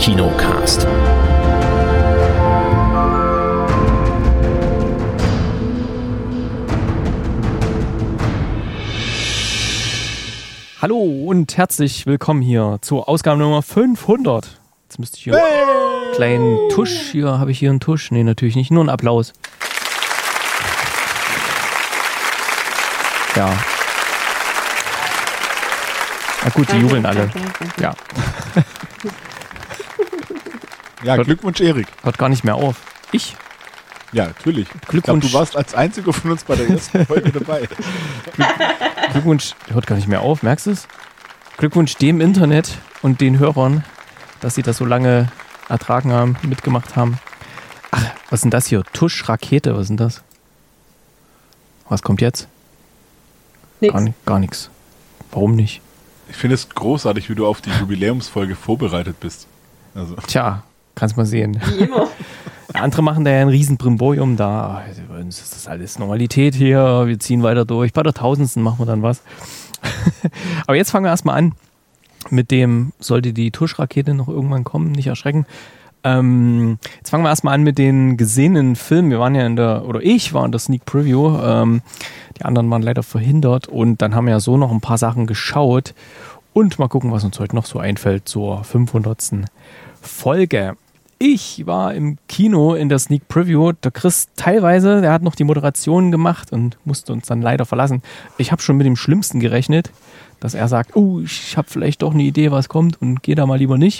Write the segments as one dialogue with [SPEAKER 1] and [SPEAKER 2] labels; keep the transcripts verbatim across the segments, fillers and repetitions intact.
[SPEAKER 1] Kinocast.
[SPEAKER 2] Hallo und herzlich willkommen hier zur Ausgabe Nummer fünfhundert. Jetzt müsste ich hier einen kleinen Tusch, hier habe ich hier einen Tusch. Nee, natürlich nicht, nur einen Applaus. Ja. Na gut, die jubeln alle. Ja.
[SPEAKER 3] Ja, Glückwunsch, Erik.
[SPEAKER 2] Hört gar nicht mehr auf. Ich?
[SPEAKER 3] Ja, natürlich.
[SPEAKER 2] Glückwunsch.
[SPEAKER 3] Ich glaube, du warst als einziger von uns bei der ersten Folge dabei.
[SPEAKER 2] Glückwunsch, hört gar nicht mehr auf, merkst du es? Glückwunsch dem Internet und den Hörern, dass sie das so lange ertragen haben, mitgemacht haben. Ach, was ist denn das hier? Tusch-Rakete, was ist denn das? Was kommt jetzt?
[SPEAKER 4] Nix.
[SPEAKER 2] Gar, gar nichts. Warum nicht?
[SPEAKER 3] Ich finde es großartig, wie du auf die Jubiläumsfolge vorbereitet bist. Also.
[SPEAKER 2] Tja, kannst mal sehen.
[SPEAKER 4] Wie immer.
[SPEAKER 2] Andere machen da ja ein Riesenbrimborium da. Bei uns ist das alles Normalität hier. Wir ziehen weiter durch. Bei der Tausendsten machen wir dann was. Aber jetzt fangen wir erstmal an mit dem, sollte die Tuschrakete noch irgendwann kommen, nicht erschrecken. Ähm, jetzt fangen wir erstmal an mit den gesehenen Filmen. Wir waren ja in der, oder ich war in der Sneak Preview. Ähm, die anderen waren leider verhindert. Und dann haben wir ja so noch ein paar Sachen geschaut. Und mal gucken, was uns heute noch so einfällt zur fünfhundertsten Folge. Ich war im Kino in der Sneak Preview. Der Chris teilweise, der hat noch die Moderation gemacht und musste uns dann leider verlassen. Ich habe schon mit dem Schlimmsten gerechnet, dass er sagt, oh, ich habe vielleicht doch eine Idee, was kommt und gehe da mal lieber nicht.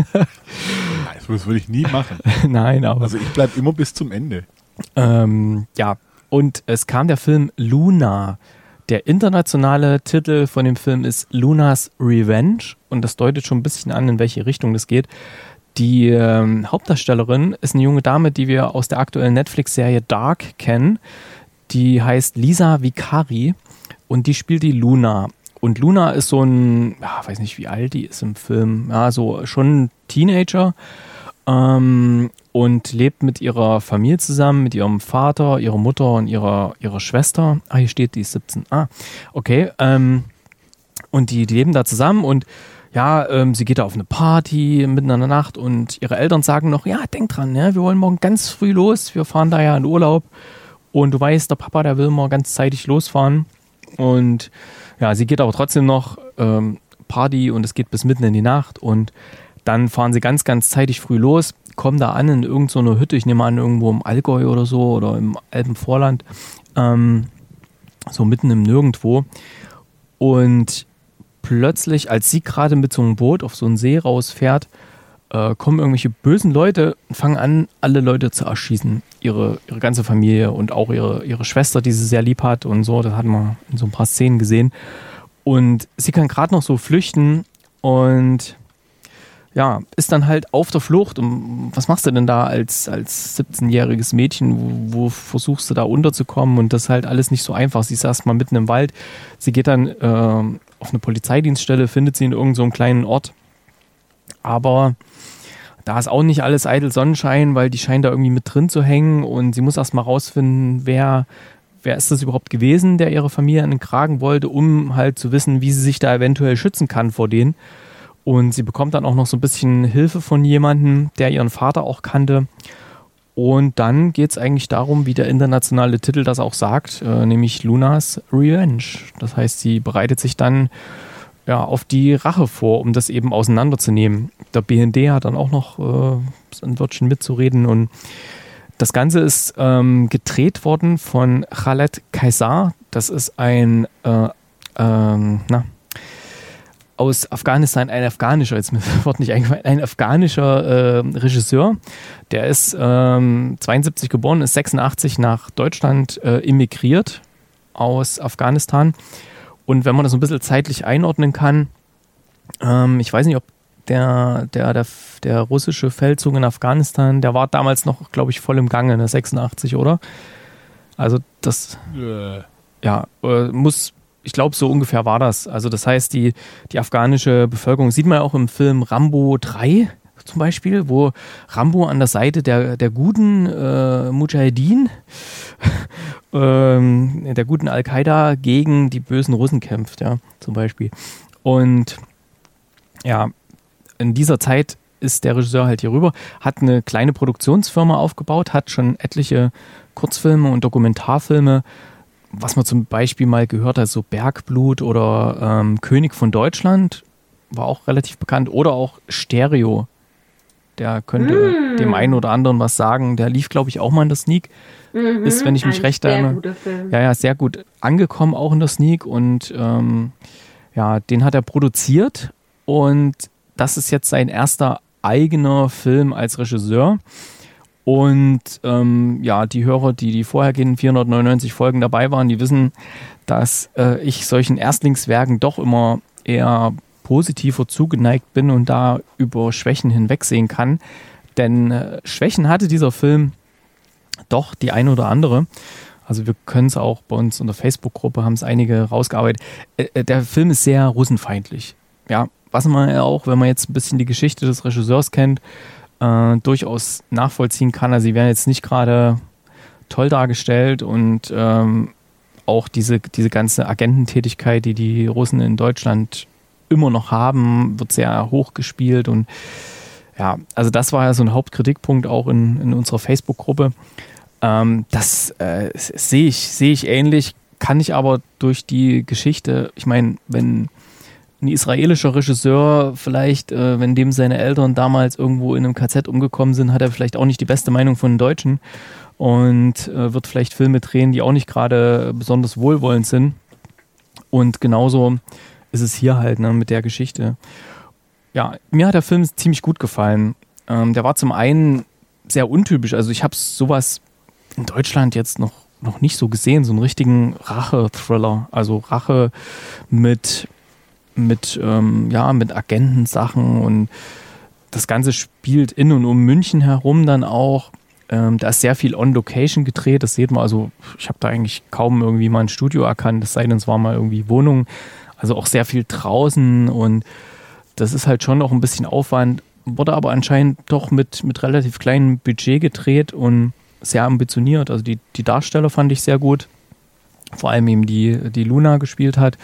[SPEAKER 3] Das würde ich nie machen.
[SPEAKER 2] Nein, aber...
[SPEAKER 3] Also ich bleibe immer bis zum Ende.
[SPEAKER 2] Ähm, ja, und es kam der Film Luna. Der internationale Titel von dem Film ist Luna's Revenge und das deutet schon ein bisschen an, in welche Richtung das geht. Die ähm, Hauptdarstellerin ist eine junge Dame, die wir aus der aktuellen Netflix-Serie Dark kennen. Die heißt Lisa Vicari und die spielt die Luna. Und Luna ist so ein, ja, weiß nicht wie alt die ist im Film, ja, so schon ein Teenager ähm, und lebt mit ihrer Familie zusammen, mit ihrem Vater, ihrer Mutter und ihrer, ihrer Schwester. Ah, hier steht, die ist siebzehn. Ah, okay. Ähm, und die, die leben da zusammen und ja, ähm, sie geht da auf eine Party mitten in der Nacht und ihre Eltern sagen noch, ja, denk dran, ne, wir wollen morgen ganz früh los, wir fahren da ja in Urlaub und du weißt, der Papa, der will mal ganz zeitig losfahren und ja, sie geht aber trotzdem noch ähm, Party und es geht bis mitten in die Nacht und dann fahren sie ganz, ganz zeitig früh los, kommen da an in irgendeiner so Hütte, ich nehme an, irgendwo im Allgäu oder so oder im Alpenvorland, ähm, so mitten im Nirgendwo und plötzlich, als sie gerade mit so einem Boot auf so einen See rausfährt, äh, kommen irgendwelche bösen Leute und fangen an, alle Leute zu erschießen. Ihre, ihre ganze Familie und auch ihre, ihre Schwester, die sie sehr lieb hat und so. Das hat man in so ein paar Szenen gesehen. Und sie kann gerade noch so flüchten und ja, ist dann halt auf der Flucht. Und was machst du denn da als, als siebzehnjähriges Mädchen? Wo, wo versuchst du da unterzukommen? Und das ist halt alles nicht so einfach. Sie ist erstmal mitten im Wald. Sie geht dann äh, auf eine Polizeidienststelle, findet sie in irgendeinem so kleinen Ort. Aber da ist auch nicht alles eitel Sonnenschein, weil die scheint da irgendwie mit drin zu hängen. Und sie muss erstmal rausfinden, wer, wer ist das überhaupt gewesen, der ihre Familie an den Kragen wollte, um halt zu wissen, wie sie sich da eventuell schützen kann vor denen. Und sie bekommt dann auch noch so ein bisschen Hilfe von jemandem, der ihren Vater auch kannte. Und dann geht es eigentlich darum, wie der internationale Titel das auch sagt, äh, nämlich Luna's Revenge. Das heißt, sie bereitet sich dann ja, auf die Rache vor, um das eben auseinanderzunehmen. Der B N D hat dann auch noch äh, ein Wörtchen mitzureden. Und das Ganze ist ähm, gedreht worden von Khaled Kaysar. Das ist ein äh, ähm, na, aus Afghanistan, ein afghanischer, jetzt mir das Wort nicht eingefallen, ein afghanischer äh, Regisseur, der ist ähm, zweiundsiebzig geboren, ist sechsundachtzig nach Deutschland äh, emigriert aus Afghanistan und wenn man das so ein bisschen zeitlich einordnen kann, ähm, ich weiß nicht, ob der, der, der, der russische Feldzug in Afghanistan, der war damals noch, glaube ich, voll im Gange, ne, sechsundachtzig, oder? Also das, äh. ja, äh, muss Ich glaube, so ungefähr war das. Also das heißt, die, die afghanische Bevölkerung, sieht man auch im Film Rambo drei zum Beispiel, wo Rambo an der Seite der, der guten äh, Mujahedin, ähm, der guten Al-Qaida gegen die bösen Russen kämpft, ja, zum Beispiel. Und ja, in dieser Zeit ist der Regisseur halt hier rüber, hat eine kleine Produktionsfirma aufgebaut, hat schon etliche Kurzfilme und Dokumentarfilme, was man zum Beispiel mal gehört hat, so Bergblut oder ähm, König von Deutschland, war auch relativ bekannt, oder auch Stereo. Der könnte mm. dem einen oder anderen was sagen. Der lief, glaube ich, auch mal in der Sneak.
[SPEAKER 1] Mhm,
[SPEAKER 2] ist, wenn ich mich recht erinnere, ja, ja, sehr gut angekommen auch in der Sneak. Und ähm, ja, den hat er produziert. Und das ist jetzt sein erster eigener Film als Regisseur. Und ähm, ja, die Hörer, die die vorhergehenden vierhundertneunundneunzig Folgen dabei waren, die wissen, dass äh, ich solchen Erstlingswerken doch immer eher positiver zugeneigt bin und da über Schwächen hinwegsehen kann. Denn äh, Schwächen hatte dieser Film doch die eine oder andere. Also wir können es auch bei uns in der Facebook-Gruppe, haben es einige rausgearbeitet. Äh, der Film ist sehr russenfeindlich. Ja, was man ja auch, wenn man jetzt ein bisschen die Geschichte des Regisseurs kennt, äh, durchaus nachvollziehen kann. Also sie werden jetzt nicht gerade toll dargestellt und ähm, auch diese, diese ganze Agententätigkeit, die die Russen in Deutschland immer noch haben, wird sehr hoch gespielt und ja, also das war ja so ein Hauptkritikpunkt auch in, in unserer Facebook-Gruppe. Ähm, das äh, sehe ich, sehe ich ähnlich, kann ich aber durch die Geschichte, ich meine, wenn ein israelischer Regisseur vielleicht, äh, wenn dem seine Eltern damals irgendwo in einem K Z umgekommen sind, hat er vielleicht auch nicht die beste Meinung von den Deutschen und äh, wird vielleicht Filme drehen, die auch nicht gerade besonders wohlwollend sind. Und genauso ist es hier halt, ne, mit der Geschichte. Ja, mir hat der Film ziemlich gut gefallen. Ähm, der war zum einen sehr untypisch. Also ich habe sowas in Deutschland jetzt noch, noch nicht so gesehen. So einen richtigen Rache-Thriller. Also Rache mit, mit, ähm, ja, mit Agentensachen. Und das Ganze spielt in und um München herum dann auch. Ähm, da ist sehr viel on-location gedreht. Das sieht man. Also ich habe da eigentlich kaum irgendwie mal ein Studio erkannt. Es sei denn, es war mal irgendwie Wohnung. Also auch sehr viel draußen und das ist halt schon noch ein bisschen Aufwand, wurde aber anscheinend doch mit, mit relativ kleinem Budget gedreht und sehr ambitioniert. Also die, die Darsteller fand ich sehr gut, vor allem eben die, die Luna gespielt hat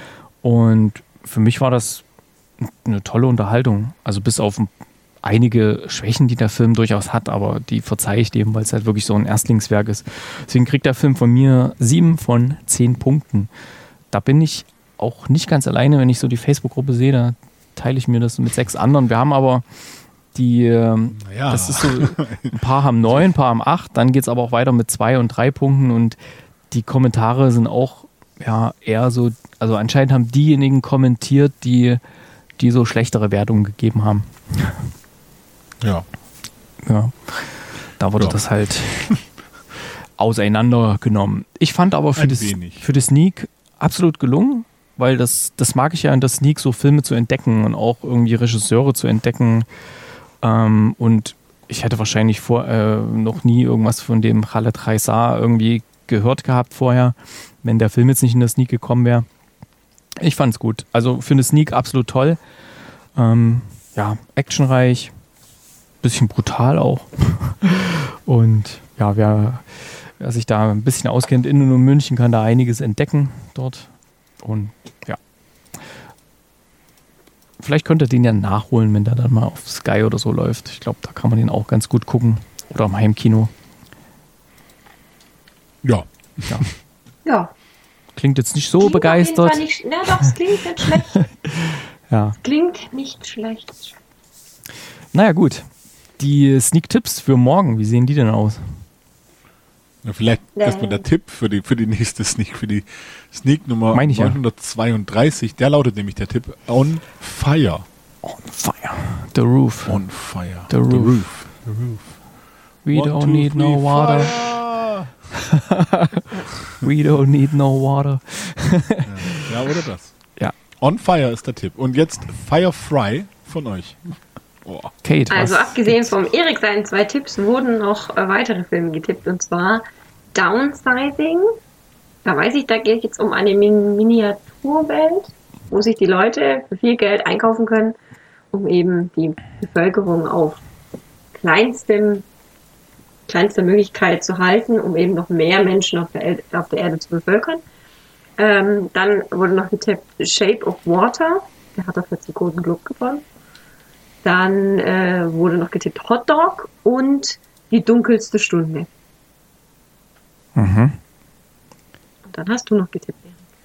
[SPEAKER 2] und für mich war das eine tolle Unterhaltung. Also bis auf einige Schwächen, die der Film durchaus hat, aber die verzeihe ich dem, weil es halt wirklich so ein Erstlingswerk ist. Deswegen kriegt der Film von mir sieben von zehn Punkten. Da bin ich auch nicht ganz alleine, wenn ich so die Facebook-Gruppe sehe, da teile ich mir das mit sechs anderen. Wir haben aber die, naja. das ist so, ein paar haben neun, ein paar haben acht, dann geht es aber auch weiter mit zwei und drei Punkten und die Kommentare sind auch ja eher so, also anscheinend haben diejenigen kommentiert, die, die so schlechtere Wertungen gegeben haben.
[SPEAKER 3] Ja.
[SPEAKER 2] Ja, da wurde ja. das halt auseinandergenommen. Ich fand aber für, das, für die Sneak absolut gelungen. Weil das, das mag ich ja in der Sneak, so Filme zu entdecken und auch irgendwie Regisseure zu entdecken. Ähm, und ich hätte wahrscheinlich vor, äh, noch nie irgendwas von dem Khaled Reisar irgendwie gehört gehabt vorher, wenn der Film jetzt nicht in der Sneak gekommen wäre. Ich fand's gut. Also für eine Sneak absolut toll. Ähm, ja, actionreich, bisschen brutal auch. Und ja, wer, wer sich da ein bisschen auskennt in und um München, kann da einiges entdecken dort. Und ja, vielleicht könnt ihr den ja nachholen, wenn der dann mal auf Sky oder so läuft. Ich glaube, da kann man den auch ganz gut gucken. Oder im Heimkino.
[SPEAKER 3] Ja.
[SPEAKER 2] Ja.
[SPEAKER 1] ja.
[SPEAKER 2] Klingt jetzt nicht so
[SPEAKER 1] klingt
[SPEAKER 2] begeistert.
[SPEAKER 1] Nicht, na doch, es klingt nicht schlecht.
[SPEAKER 2] ja.
[SPEAKER 1] Klingt nicht schlecht.
[SPEAKER 2] Naja, gut. Die Sneak-Tipps für morgen, wie sehen die denn aus?
[SPEAKER 3] Ja, vielleicht nee. erstmal der Tipp für die, für die nächste Sneak, für die Sneak Nummer neunhundertzweiunddreißig. Ja. Der lautet nämlich der Tipp On Fire.
[SPEAKER 2] On Fire. The Roof.
[SPEAKER 3] On Fire.
[SPEAKER 2] The Roof.
[SPEAKER 3] The Roof. The Roof.
[SPEAKER 2] We One, don't two, need three, no water. We don't need no water.
[SPEAKER 3] ja, oder das?
[SPEAKER 2] Ja.
[SPEAKER 3] On Fire ist der Tipp. Und jetzt Firefly von euch.
[SPEAKER 2] Oh. Kate,
[SPEAKER 1] also
[SPEAKER 2] was?
[SPEAKER 1] Abgesehen vom Erik seinen zwei Tipps wurden noch äh, weitere Filme getippt und zwar Downsizing. Da weiß ich, da geht es jetzt um eine Min- Miniaturwelt, wo sich die Leute für viel Geld einkaufen können, um eben die Bevölkerung auf kleinstem, kleinster Möglichkeit zu halten, um eben noch mehr Menschen auf der, El- auf der Erde zu bevölkern. Ähm, dann wurde noch getippt Shape of Water. Der hat dafür den Golden Globe gewonnen. Dann äh, wurde noch getippt Hot Dog und Die dunkelste Stunde.
[SPEAKER 2] Mhm.
[SPEAKER 1] Und dann hast du noch getippt.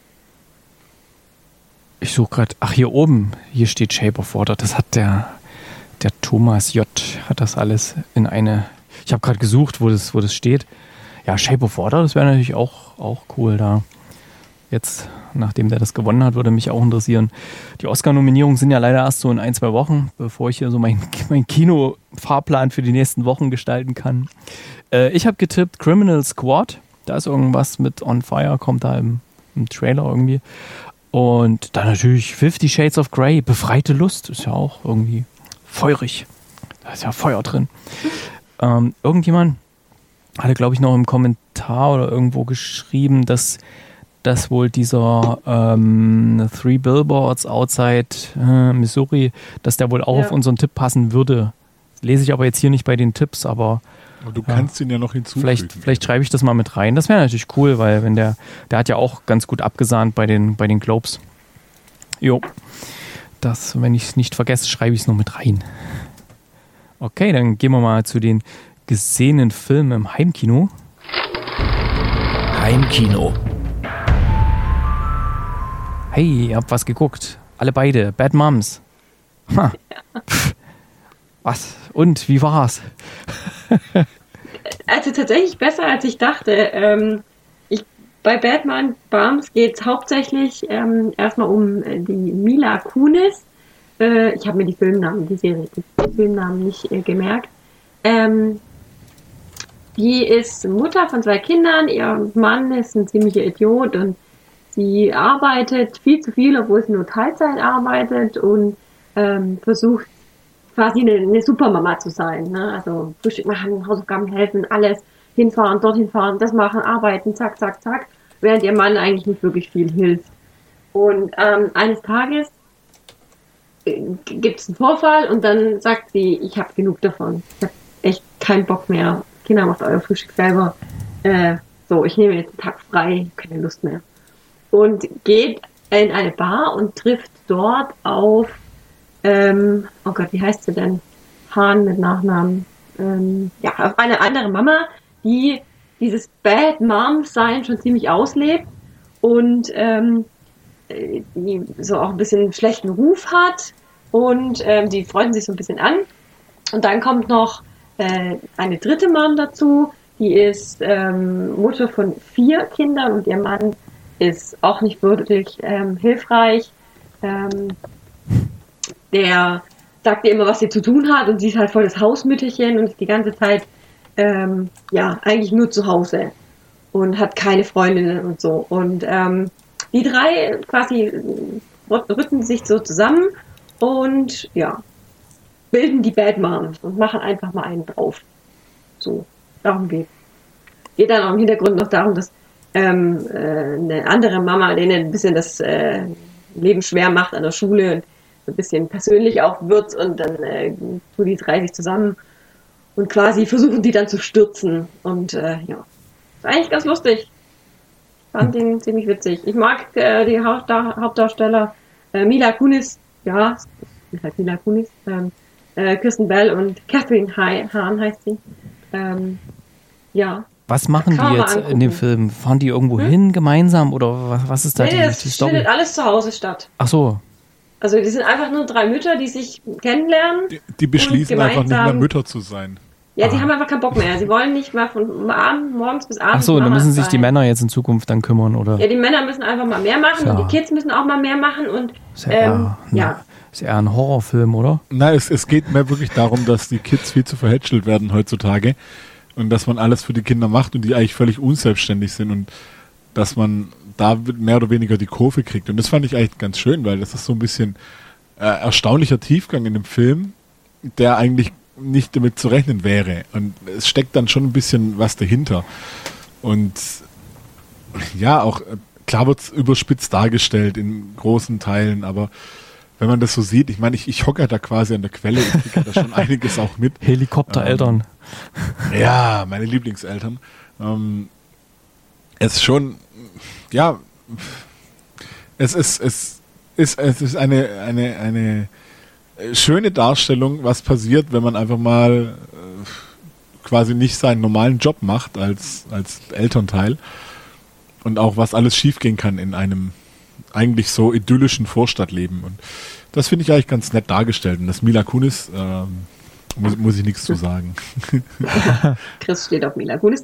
[SPEAKER 2] Ich suche gerade, ach hier oben, hier steht Shape of Water. Das hat der, der Thomas J. hat das alles in eine, ich habe gerade gesucht, wo das, wo das steht. Ja, Shape of Water, das wäre natürlich auch, auch cool da. Jetzt, nachdem der das gewonnen hat, würde mich auch interessieren. Die Oscar-Nominierungen sind ja leider erst so in ein, zwei Wochen, bevor ich hier so mein, mein Kino-Fahrplan für die nächsten Wochen gestalten kann. Äh, ich habe getippt Criminal Squad. Da ist irgendwas mit On Fire, kommt da im, im Trailer irgendwie. Und dann natürlich Fifty Shades of Grey, Befreite Lust, ist ja auch irgendwie feurig. Da ist ja Feuer drin. Ähm, irgendjemand hatte, glaube ich, noch im Kommentar oder irgendwo geschrieben, dass, dass wohl dieser ähm, Three Billboards Outside äh, Missouri, dass der wohl auch ja. auf unseren Tipp passen würde. Das lese ich aber jetzt hier nicht bei den Tipps, aber
[SPEAKER 3] Aber du kannst ja. ihn ja noch hinzufügen.
[SPEAKER 2] Vielleicht, vielleicht schreibe ich das mal mit rein. Das wäre natürlich cool, weil wenn der, der hat ja auch ganz gut abgesahnt bei den, bei den Globes. Jo. Das, wenn ich es nicht vergesse, schreibe ich es noch mit rein. Okay, dann gehen wir mal zu den gesehenen Filmen im Heimkino.
[SPEAKER 4] Heimkino.
[SPEAKER 2] Hey, ihr habt was geguckt. Alle beide. Bad Moms. Ha. Pff. Was? Und, wie war's?
[SPEAKER 1] Also tatsächlich besser, als ich dachte. Ähm, ich, bei Bad Moms geht es hauptsächlich ähm, erstmal um äh, die Mila Kunis. Äh, ich habe mir die Filmnamen, die Serie, die Filmnamen nicht äh, gemerkt. Ähm, die ist Mutter von zwei Kindern. Ihr Mann ist ein ziemlicher Idiot und sie arbeitet viel zu viel, obwohl sie nur Teilzeit arbeitet und ähm, versucht quasi eine, eine Supermama zu sein. Ne? Also Frühstück machen, Hausaufgaben helfen, alles hinfahren, dorthin fahren, das machen, arbeiten, zack, zack, zack, während ihr Mann eigentlich nicht wirklich viel hilft. Und ähm, eines Tages äh, gibt es einen Vorfall und dann sagt sie, ich habe genug davon. Ich habe echt keinen Bock mehr. Kinder, macht euer Frühstück selber. Äh, so, ich nehme jetzt einen Tag frei, keine Lust mehr. Und geht in eine Bar und trifft dort auf Ähm, oh Gott, wie heißt sie denn? Hahn mit Nachnamen. Ähm, ja, auf eine andere Mama, die dieses Bad Mom-Sein schon ziemlich auslebt und ähm, die so auch ein bisschen einen schlechten Ruf hat und ähm, die freunden sich so ein bisschen an. Und dann kommt noch äh, eine dritte Mom dazu, die ist ähm, Mutter von vier Kindern und ihr Mann ist auch nicht wirklich ähm, hilfreich. Ähm, Der sagt ihr immer, was sie zu tun hat und sie ist halt voll das Hausmütterchen und ist die ganze Zeit ähm, ja eigentlich nur zu Hause und hat keine Freundinnen und so. Und ähm, die drei quasi rücken sich so zusammen und ja, bilden die Bad Moms und machen einfach mal einen drauf. So, darum geht Geht dann auch im Hintergrund noch darum, dass ähm, äh, eine andere Mama denen ein bisschen das äh, Leben schwer macht an der Schule und ein bisschen persönlich auch wird und dann äh, tun die drei sich zusammen und quasi versuchen die dann zu stürzen und äh, ja, ist eigentlich ganz lustig. Ich fand hm. den ziemlich witzig. Ich mag äh, die Hauptda- Hauptdarsteller äh, Mila Kunis, ja, halt Mila Kunis, ähm, äh, Kristen Bell und Catherine Hahn heißt sie. Ähm, ja.
[SPEAKER 2] Was machen die jetzt in dem Film? Fahren die irgendwo hm? hin gemeinsam oder was, was ist da
[SPEAKER 1] nee,
[SPEAKER 2] die,
[SPEAKER 1] das
[SPEAKER 2] die Story?
[SPEAKER 1] findet alles zu Hause statt.
[SPEAKER 2] Ach so.
[SPEAKER 1] Also die sind einfach nur drei Mütter, die sich kennenlernen.
[SPEAKER 3] Die, die beschließen einfach nicht mehr Mütter zu sein.
[SPEAKER 1] Ja, sie ah. haben einfach keinen Bock mehr. Sie wollen nicht mal von Abend, morgens bis abends.
[SPEAKER 2] Ach so,
[SPEAKER 1] Mama
[SPEAKER 2] dann müssen sich
[SPEAKER 1] sein.
[SPEAKER 2] die Männer jetzt in Zukunft dann kümmern, oder?
[SPEAKER 1] Ja, die Männer müssen einfach mal mehr machen
[SPEAKER 2] ja.
[SPEAKER 1] und die Kids müssen auch mal mehr machen und
[SPEAKER 2] ist ja, ähm, eher,
[SPEAKER 1] ja.
[SPEAKER 2] ist eher ein Horrorfilm, oder?
[SPEAKER 3] Nein, es, es geht mehr wirklich darum, dass die Kids viel zu verhätschelt werden heutzutage und dass man alles für die Kinder macht und die eigentlich völlig unselbstständig sind und dass man da mehr oder weniger die Kurve kriegt. Und das fand ich eigentlich ganz schön, weil das ist so ein bisschen äh, erstaunlicher Tiefgang in dem Film, der eigentlich nicht damit zu rechnen wäre. Und es steckt dann schon ein bisschen was dahinter. Und ja, auch klar wird es überspitzt dargestellt in großen Teilen, aber wenn man das so sieht, ich meine, ich, ich hocke da quasi an der Quelle, ich kriege da schon einiges auch mit.
[SPEAKER 2] Helikoptereltern.
[SPEAKER 3] Ähm, ja, meine Lieblingseltern. Ähm, es ist schon, ja, es ist, es ist, es ist eine, eine, eine schöne Darstellung, was passiert, wenn man einfach mal äh, quasi nicht seinen normalen Job macht als, als Elternteil und auch was alles schiefgehen kann in einem eigentlich so idyllischen Vorstadtleben. Und das finde ich eigentlich ganz nett dargestellt. Und das Mila Kunis, ähm, muss, muss ich nichts zu sagen.
[SPEAKER 1] Chris steht auf Mila Kunis.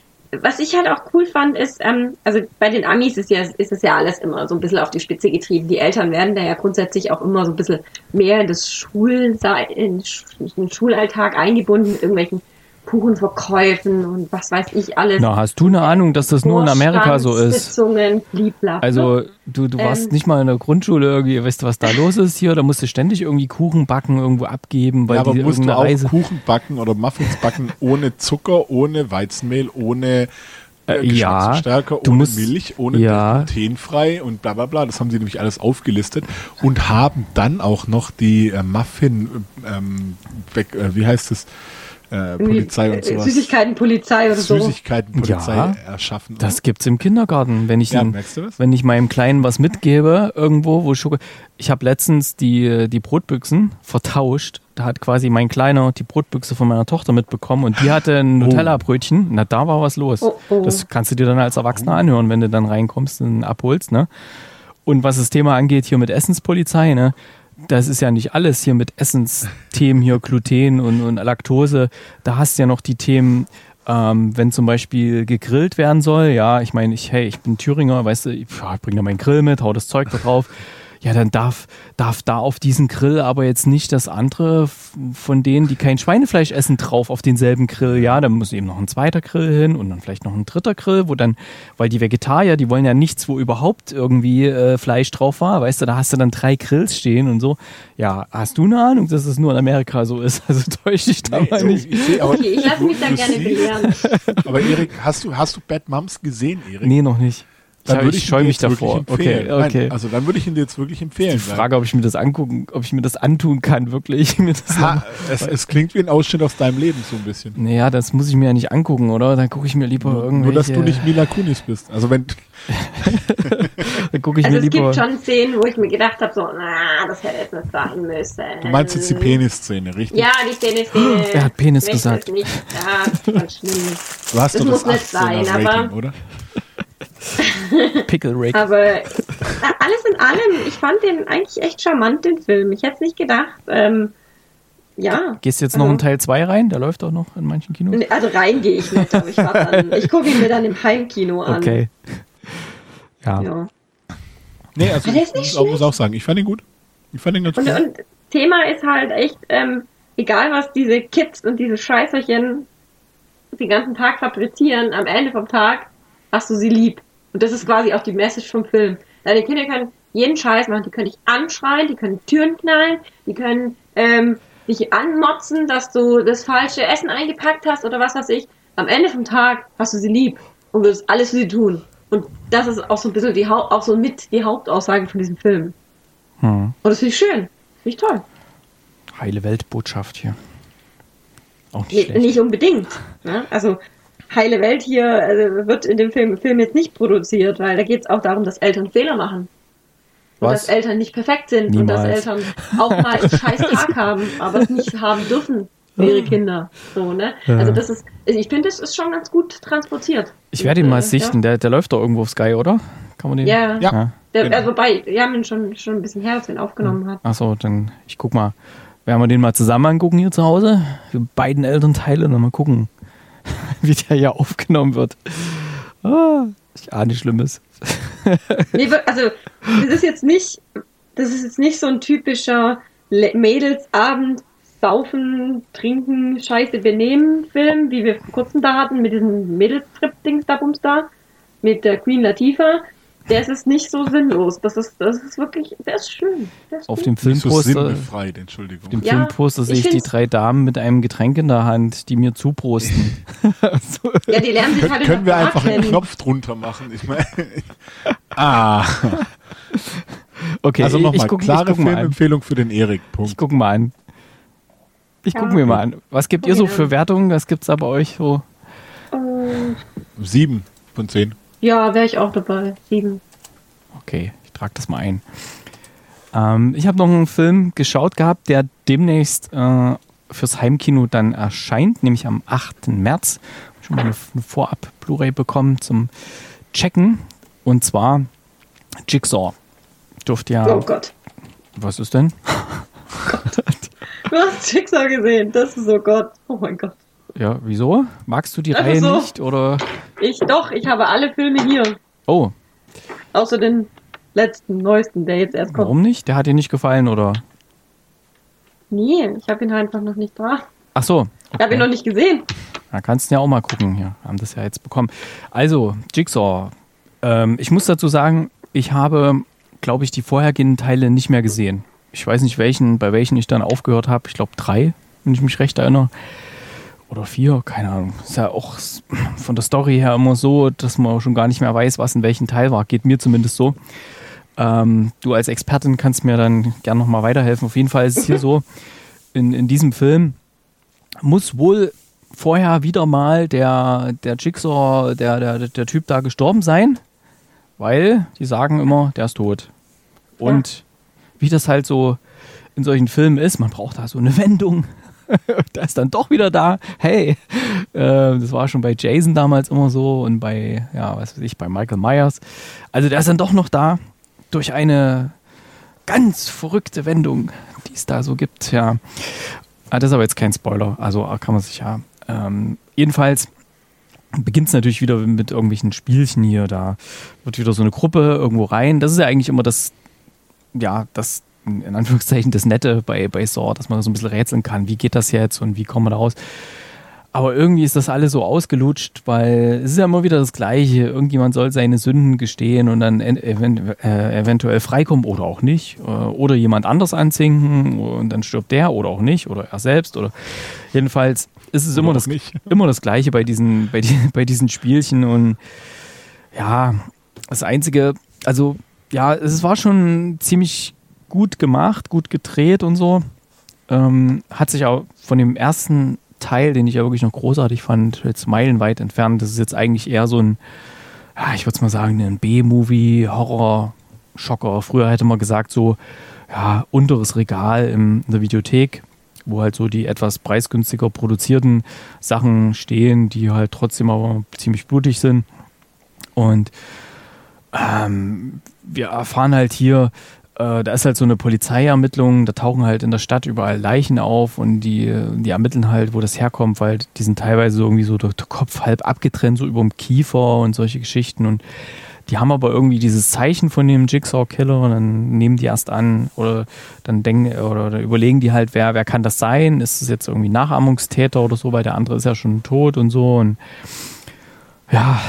[SPEAKER 1] Was ich halt auch cool fand, ist, ähm, also bei den Amis ist ja, ist es ja alles immer so ein bisschen auf die Spitze getrieben. Die Eltern werden da ja grundsätzlich auch immer so ein bisschen mehr in das Schul in den Schulalltag eingebunden mit irgendwelchen Kuchenverkäufen und was weiß ich alles.
[SPEAKER 2] Na, hast du eine Ahnung, dass das nur in Amerika so ist?
[SPEAKER 1] Sitzungen, blibla.
[SPEAKER 2] Also du, du warst ähm, nicht mal in der Grundschule irgendwie, weißt du, was da los ist hier? Da musst du ständig irgendwie Kuchen backen, irgendwo abgeben. Weil
[SPEAKER 3] ja, aber
[SPEAKER 2] die
[SPEAKER 3] musst du auch
[SPEAKER 2] Reise
[SPEAKER 3] Kuchen backen oder Muffins backen ohne Zucker, ohne Weizenmehl, ohne äh, Geschmacksverstärker,
[SPEAKER 2] ja, du
[SPEAKER 3] ohne
[SPEAKER 2] musst,
[SPEAKER 3] Milch, ohne
[SPEAKER 2] ja.
[SPEAKER 3] glutenfrei und bla bla bla. Das haben sie nämlich alles aufgelistet und haben dann auch noch die äh, Muffin, ähm, Back, äh, wie heißt es? Äh, Polizei und sowas.
[SPEAKER 1] Süßigkeitenpolizei oder so.
[SPEAKER 3] Süßigkeitenpolizei
[SPEAKER 2] ja,
[SPEAKER 3] erschaffen.
[SPEAKER 2] Das gibt's im Kindergarten. Wenn ich,
[SPEAKER 3] ja,
[SPEAKER 2] ihn,
[SPEAKER 3] merkst du das?
[SPEAKER 2] wenn ich meinem Kleinen was mitgebe, irgendwo, wo Schoko. Ich habe letztens die, die Brotbüchsen vertauscht. Da hat quasi mein Kleiner die Brotbüchse von meiner Tochter mitbekommen und die hatte ein Nutella-Brötchen. Na, da war was los. Oh, oh. Das kannst du dir dann als Erwachsener anhören, wenn du dann reinkommst und abholst, ne? Und was das Thema angeht, hier mit Essenspolizei, ne? Das ist ja nicht alles hier mit Essensthemen, hier Gluten und, und Laktose. Da hast du ja noch die Themen, ähm, wenn zum Beispiel gegrillt werden soll. Ja, ich meine, ich, hey, ich bin Thüringer, weißt du, ich, ja, ich bringe da meinen Grill mit, hau das Zeug da drauf. Ja, dann darf, darf da auf diesen Grill aber jetzt nicht das andere von denen, die kein Schweinefleisch essen, drauf auf denselben Grill. Ja, dann muss eben noch ein zweiter Grill hin und dann vielleicht noch ein dritter Grill, wo dann, weil die Vegetarier, die wollen ja nichts, wo überhaupt irgendwie äh, Fleisch drauf war. Weißt du, da hast du dann drei Grills stehen und so. Ja, hast du eine Ahnung, dass es nur in Amerika so ist? Also täusch dich da nee, mal nicht.
[SPEAKER 1] Ich, seh, aber okay, ich lasse mich da gerne belehren.
[SPEAKER 3] Aber Erik, hast du, hast du Bad Moms gesehen, Erik?
[SPEAKER 2] Nee, noch nicht.
[SPEAKER 3] Dann würde ich,
[SPEAKER 2] ich scheue mich davor. Okay, okay.
[SPEAKER 3] Nein, also dann würde ich ihn dir jetzt wirklich empfehlen.
[SPEAKER 2] Die Frage, ob ich mir das angucken, ob ich mir das antun kann, wirklich. Mir das
[SPEAKER 3] ha, es, es klingt wie ein Ausschnitt aus deinem Leben so ein bisschen.
[SPEAKER 2] Naja, das muss ich mir ja nicht angucken, oder? Dann gucke ich mir lieber
[SPEAKER 3] nur,
[SPEAKER 2] irgendwelche...
[SPEAKER 3] Nur, dass du nicht Mila Kunis bist. Also wenn...
[SPEAKER 2] dann gucke ich
[SPEAKER 1] also
[SPEAKER 2] mir lieber...
[SPEAKER 1] es gibt schon Szenen, wo ich mir gedacht habe, so, na, das hätte jetzt nicht sein müssen.
[SPEAKER 3] Du meinst jetzt die Penis-Szene, richtig?
[SPEAKER 1] Ja, die Penis-Szene.
[SPEAKER 2] Wer hat Penis gesagt?
[SPEAKER 1] Nicht. Ja, das ist ganz schlimm.
[SPEAKER 3] Du hast
[SPEAKER 1] das
[SPEAKER 3] doch
[SPEAKER 1] muss
[SPEAKER 3] das
[SPEAKER 1] nicht sein,
[SPEAKER 3] Rating,
[SPEAKER 1] aber...
[SPEAKER 3] oder?
[SPEAKER 2] Pickle Rick.
[SPEAKER 1] Aber alles in allem, ich fand den eigentlich echt charmant, den Film. Ich hätte es nicht gedacht. Ähm, ja.
[SPEAKER 2] Gehst du jetzt
[SPEAKER 1] also,
[SPEAKER 2] noch in Teil zwei rein? Der läuft auch noch in manchen Kinos.
[SPEAKER 1] Also rein gehe ich nicht, aber ich, ich gucke ihn mir dann im Heimkino an.
[SPEAKER 2] Okay. Ja.
[SPEAKER 1] ja.
[SPEAKER 3] Nee, also ich muss auch, muss auch sagen, ich fand ihn gut. Ich fand ihn ganz
[SPEAKER 1] und,
[SPEAKER 3] gut.
[SPEAKER 1] Und Thema ist halt echt, ähm, egal was diese Kids und diese Scheißerchen den ganzen Tag fabrizieren, am Ende vom Tag hast du sie lieb. Und das ist quasi auch die Message vom Film. Deine Kinder können jeden Scheiß machen. Die können dich anschreien, die können Türen knallen, die können ähm, dich anmotzen, dass du das falsche Essen eingepackt hast oder was weiß ich. Am Ende vom Tag hast du sie lieb und wirst alles für sie tun. Und das ist auch so ein bisschen die Haupt, auch so mit die Hauptaussage von diesem Film.
[SPEAKER 2] Hm.
[SPEAKER 1] Und das finde ich schön. Finde ich toll.
[SPEAKER 2] Heile Weltbotschaft hier. Auch nicht
[SPEAKER 1] nee,
[SPEAKER 2] schlecht.
[SPEAKER 1] Nicht unbedingt. Ne? Also heile Welt hier also wird in dem Film, Film jetzt nicht produziert, weil da geht es auch darum, dass Eltern Fehler machen. Und
[SPEAKER 2] Was?
[SPEAKER 1] dass Eltern nicht perfekt sind.
[SPEAKER 2] Niemals.
[SPEAKER 1] Und dass Eltern auch mal einen scheiß Tag haben, aber es nicht haben dürfen für ihre Kinder. So, ne?
[SPEAKER 2] Ja.
[SPEAKER 1] Also das ist, ich finde, das ist schon ganz gut transportiert.
[SPEAKER 2] Ich werde ihn mal
[SPEAKER 1] äh,
[SPEAKER 2] sichten,
[SPEAKER 1] ja.
[SPEAKER 2] der, der läuft doch irgendwo auf Sky, oder? Kann man den?
[SPEAKER 1] Ja,
[SPEAKER 3] ja.
[SPEAKER 2] ja.
[SPEAKER 1] Der,
[SPEAKER 3] genau.
[SPEAKER 1] also wobei, wir haben ihn schon, schon ein bisschen her, als wir ihn aufgenommen haben.
[SPEAKER 2] Achso, dann ich guck mal. Werden wir den mal zusammen angucken hier zu Hause? Wir beiden Elternteile und dann mal gucken, wie der hier aufgenommen wird. Ah, ich ahne Schlimmes.
[SPEAKER 1] Nee, also das ist jetzt nicht, das ist jetzt nicht so ein typischer Mädelsabend, Saufen, Trinken, Scheiße benehmen Film, wie wir vor kurzem da hatten mit diesem Mädelstrip-Dings da Bums da, mit der Queen Latifah. Der ist nicht so sinnlos. Das ist, das ist wirklich, der ist schön. Der ist
[SPEAKER 2] Auf
[SPEAKER 1] gut.
[SPEAKER 2] dem Filmposter,
[SPEAKER 3] so sinnbefreit, Entschuldigung.
[SPEAKER 2] auf dem
[SPEAKER 1] Ja,
[SPEAKER 2] Filmposter sehe
[SPEAKER 1] ich
[SPEAKER 2] ich die
[SPEAKER 1] find's-
[SPEAKER 2] drei Damen mit einem Getränk in der Hand, die mir zuprosten. so.
[SPEAKER 1] Ja, die lernen sich
[SPEAKER 3] Kön
[SPEAKER 1] halt in
[SPEAKER 3] können
[SPEAKER 1] der
[SPEAKER 3] wir
[SPEAKER 1] Bar
[SPEAKER 3] einfach einen
[SPEAKER 1] kennen.
[SPEAKER 3] Knopf drunter machen? Ich meine, ah.
[SPEAKER 2] Okay,
[SPEAKER 3] Also
[SPEAKER 2] ich, ich
[SPEAKER 3] nochmal,
[SPEAKER 2] gucke
[SPEAKER 3] klare
[SPEAKER 2] guck mal an.
[SPEAKER 3] Filmempfehlung für den Erik.
[SPEAKER 2] Ich
[SPEAKER 3] Punkt.
[SPEAKER 2] gucke mal an. Ich
[SPEAKER 1] Ja,
[SPEAKER 2] gucke mir
[SPEAKER 1] okay.
[SPEAKER 2] mal an. Was gibt
[SPEAKER 1] Guck
[SPEAKER 2] ihr so
[SPEAKER 1] mir
[SPEAKER 2] für
[SPEAKER 1] an.
[SPEAKER 2] Wertungen? Was gibt's da bei euch so?
[SPEAKER 1] Ähm,
[SPEAKER 3] Sieben von zehn.
[SPEAKER 1] Ja, wäre ich auch dabei. Sieben.
[SPEAKER 2] Okay, ich trage das mal ein. Ähm, ich habe noch einen Film geschaut gehabt, der demnächst äh, fürs Heimkino dann erscheint, nämlich am achten März. Schon mal eine, eine Vorab-Blu-ray bekommen zum Checken. Und zwar Jigsaw. Dürft ja.
[SPEAKER 1] Oh Gott.
[SPEAKER 2] Was ist denn?
[SPEAKER 1] Du hast Jigsaw gesehen. Das ist so Gott. Oh mein Gott.
[SPEAKER 2] Ja, wieso? Magst du die
[SPEAKER 1] Einfach
[SPEAKER 2] Reihe
[SPEAKER 1] so.
[SPEAKER 2] nicht? Oder?
[SPEAKER 1] Ich doch. Ich habe alle Filme hier.
[SPEAKER 2] Oh.
[SPEAKER 1] Außer den letzten, neuesten, der jetzt erst kommt.
[SPEAKER 2] Warum nicht? Der hat dir nicht gefallen, oder?
[SPEAKER 1] Nee, ich habe ihn einfach noch nicht da.
[SPEAKER 2] Ach so.
[SPEAKER 1] Okay. Ich habe ihn noch nicht gesehen.
[SPEAKER 2] Da kannst du ja auch mal gucken. Ja, haben das ja jetzt bekommen. Also, Jigsaw. Ähm, ich muss dazu sagen, ich habe, glaube ich, die vorhergehenden Teile nicht mehr gesehen. Ich weiß nicht, welchen, bei welchen ich dann aufgehört habe. Ich glaube drei, wenn ich mich recht erinnere. Oder vier, keine Ahnung. Ist ja auch von der Story her immer so, dass man schon gar nicht mehr weiß, was in welchem Teil war. Geht mir zumindest so. Ähm, du als Expertin kannst mir dann gerne nochmal weiterhelfen. Auf jeden Fall ist es hier so, in, in diesem Film muss wohl vorher wieder mal der, der Jigsaw, der, der, der Typ da gestorben sein, weil die sagen immer, der ist tot. Und ja. Wie das halt so in solchen Filmen ist, man braucht da so eine Wendung. Der ist dann doch wieder da. Hey, äh, das war schon bei Jason damals immer so und bei, ja, was weiß ich, bei Michael Myers. Also der ist dann doch noch da durch eine ganz verrückte Wendung, die es da so gibt. Ja, ah, das ist aber jetzt kein Spoiler. Also kann man sich ja. Ähm, jedenfalls beginnt es natürlich wieder mit irgendwelchen Spielchen hier. Da wird wieder so eine Gruppe irgendwo rein. Das ist ja eigentlich immer das, ja, das in Anführungszeichen das Nette bei, bei Saw, dass man da so ein bisschen rätseln kann, wie geht das jetzt und wie kommen wir da raus. Aber irgendwie ist das alles so ausgelutscht, weil es ist ja immer wieder das Gleiche. Irgendjemand soll seine Sünden gestehen und dann event- äh, eventuell freikommen oder auch nicht. Oder jemand anders anzinken und dann stirbt der oder auch nicht. Oder er selbst. Oder jedenfalls ist es immer das, immer das Gleiche bei diesen, bei, die, bei diesen Spielchen. Und ja, das Einzige, also ja, es war schon ziemlich gut gemacht, gut gedreht und so. Ähm, hat sich auch von dem ersten Teil, den ich ja wirklich noch großartig fand, jetzt meilenweit entfernt. Das ist jetzt eigentlich eher so ein, ja, ich würde es mal sagen, ein B-Movie, Horror-Schocker. Früher hätte man gesagt, so, ja, unteres Regal in der Videothek, wo halt so die etwas preisgünstiger produzierten Sachen stehen, die halt trotzdem aber ziemlich blutig sind. Und ähm, wir erfahren halt hier, da ist halt so eine Polizeiermittlung, da tauchen halt in der Stadt überall Leichen auf und die, die ermitteln halt, wo das herkommt, weil die sind teilweise so irgendwie so der Kopf halb abgetrennt, so über dem Kiefer und solche Geschichten und die haben aber irgendwie dieses Zeichen von dem Jigsaw-Killer und dann nehmen die erst an oder dann denken oder überlegen die halt, wer, wer kann das sein? Ist es jetzt irgendwie Nachahmungstäter oder so, weil der andere ist ja schon tot und so und ja,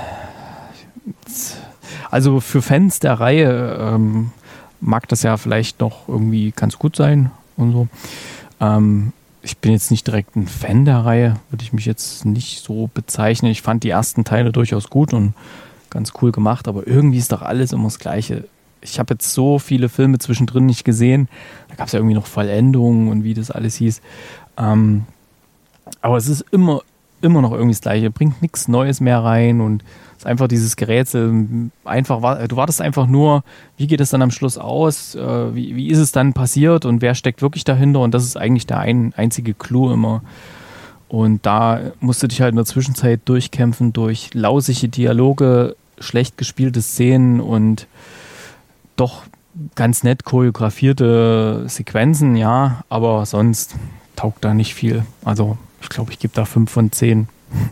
[SPEAKER 2] also für Fans der Reihe ähm, mag das ja vielleicht noch irgendwie ganz gut sein und so. Ähm, ich bin jetzt nicht direkt ein Fan der Reihe, würde ich mich jetzt nicht so bezeichnen. Ich fand die ersten Teile durchaus gut und ganz cool gemacht, aber irgendwie ist doch alles immer das Gleiche. Ich habe jetzt so viele Filme zwischendrin nicht gesehen. Da gab es ja irgendwie noch Vollendungen und wie das alles hieß. Ähm, aber es ist immer, immer noch irgendwie das Gleiche. Bringt nichts Neues mehr rein und ist einfach dieses Gerätsel. Einfach, du wartest einfach nur, wie geht es dann am Schluss aus? Äh, wie, wie ist es dann passiert und wer steckt wirklich dahinter? Und das ist eigentlich der ein, einzige Clou immer. Und da musst du dich halt in der Zwischenzeit durchkämpfen durch lausige Dialoge, schlecht gespielte Szenen und doch ganz nett choreografierte Sequenzen, ja, aber sonst taugt da nicht viel. Also ich glaube, ich gebe da fünf von zehn.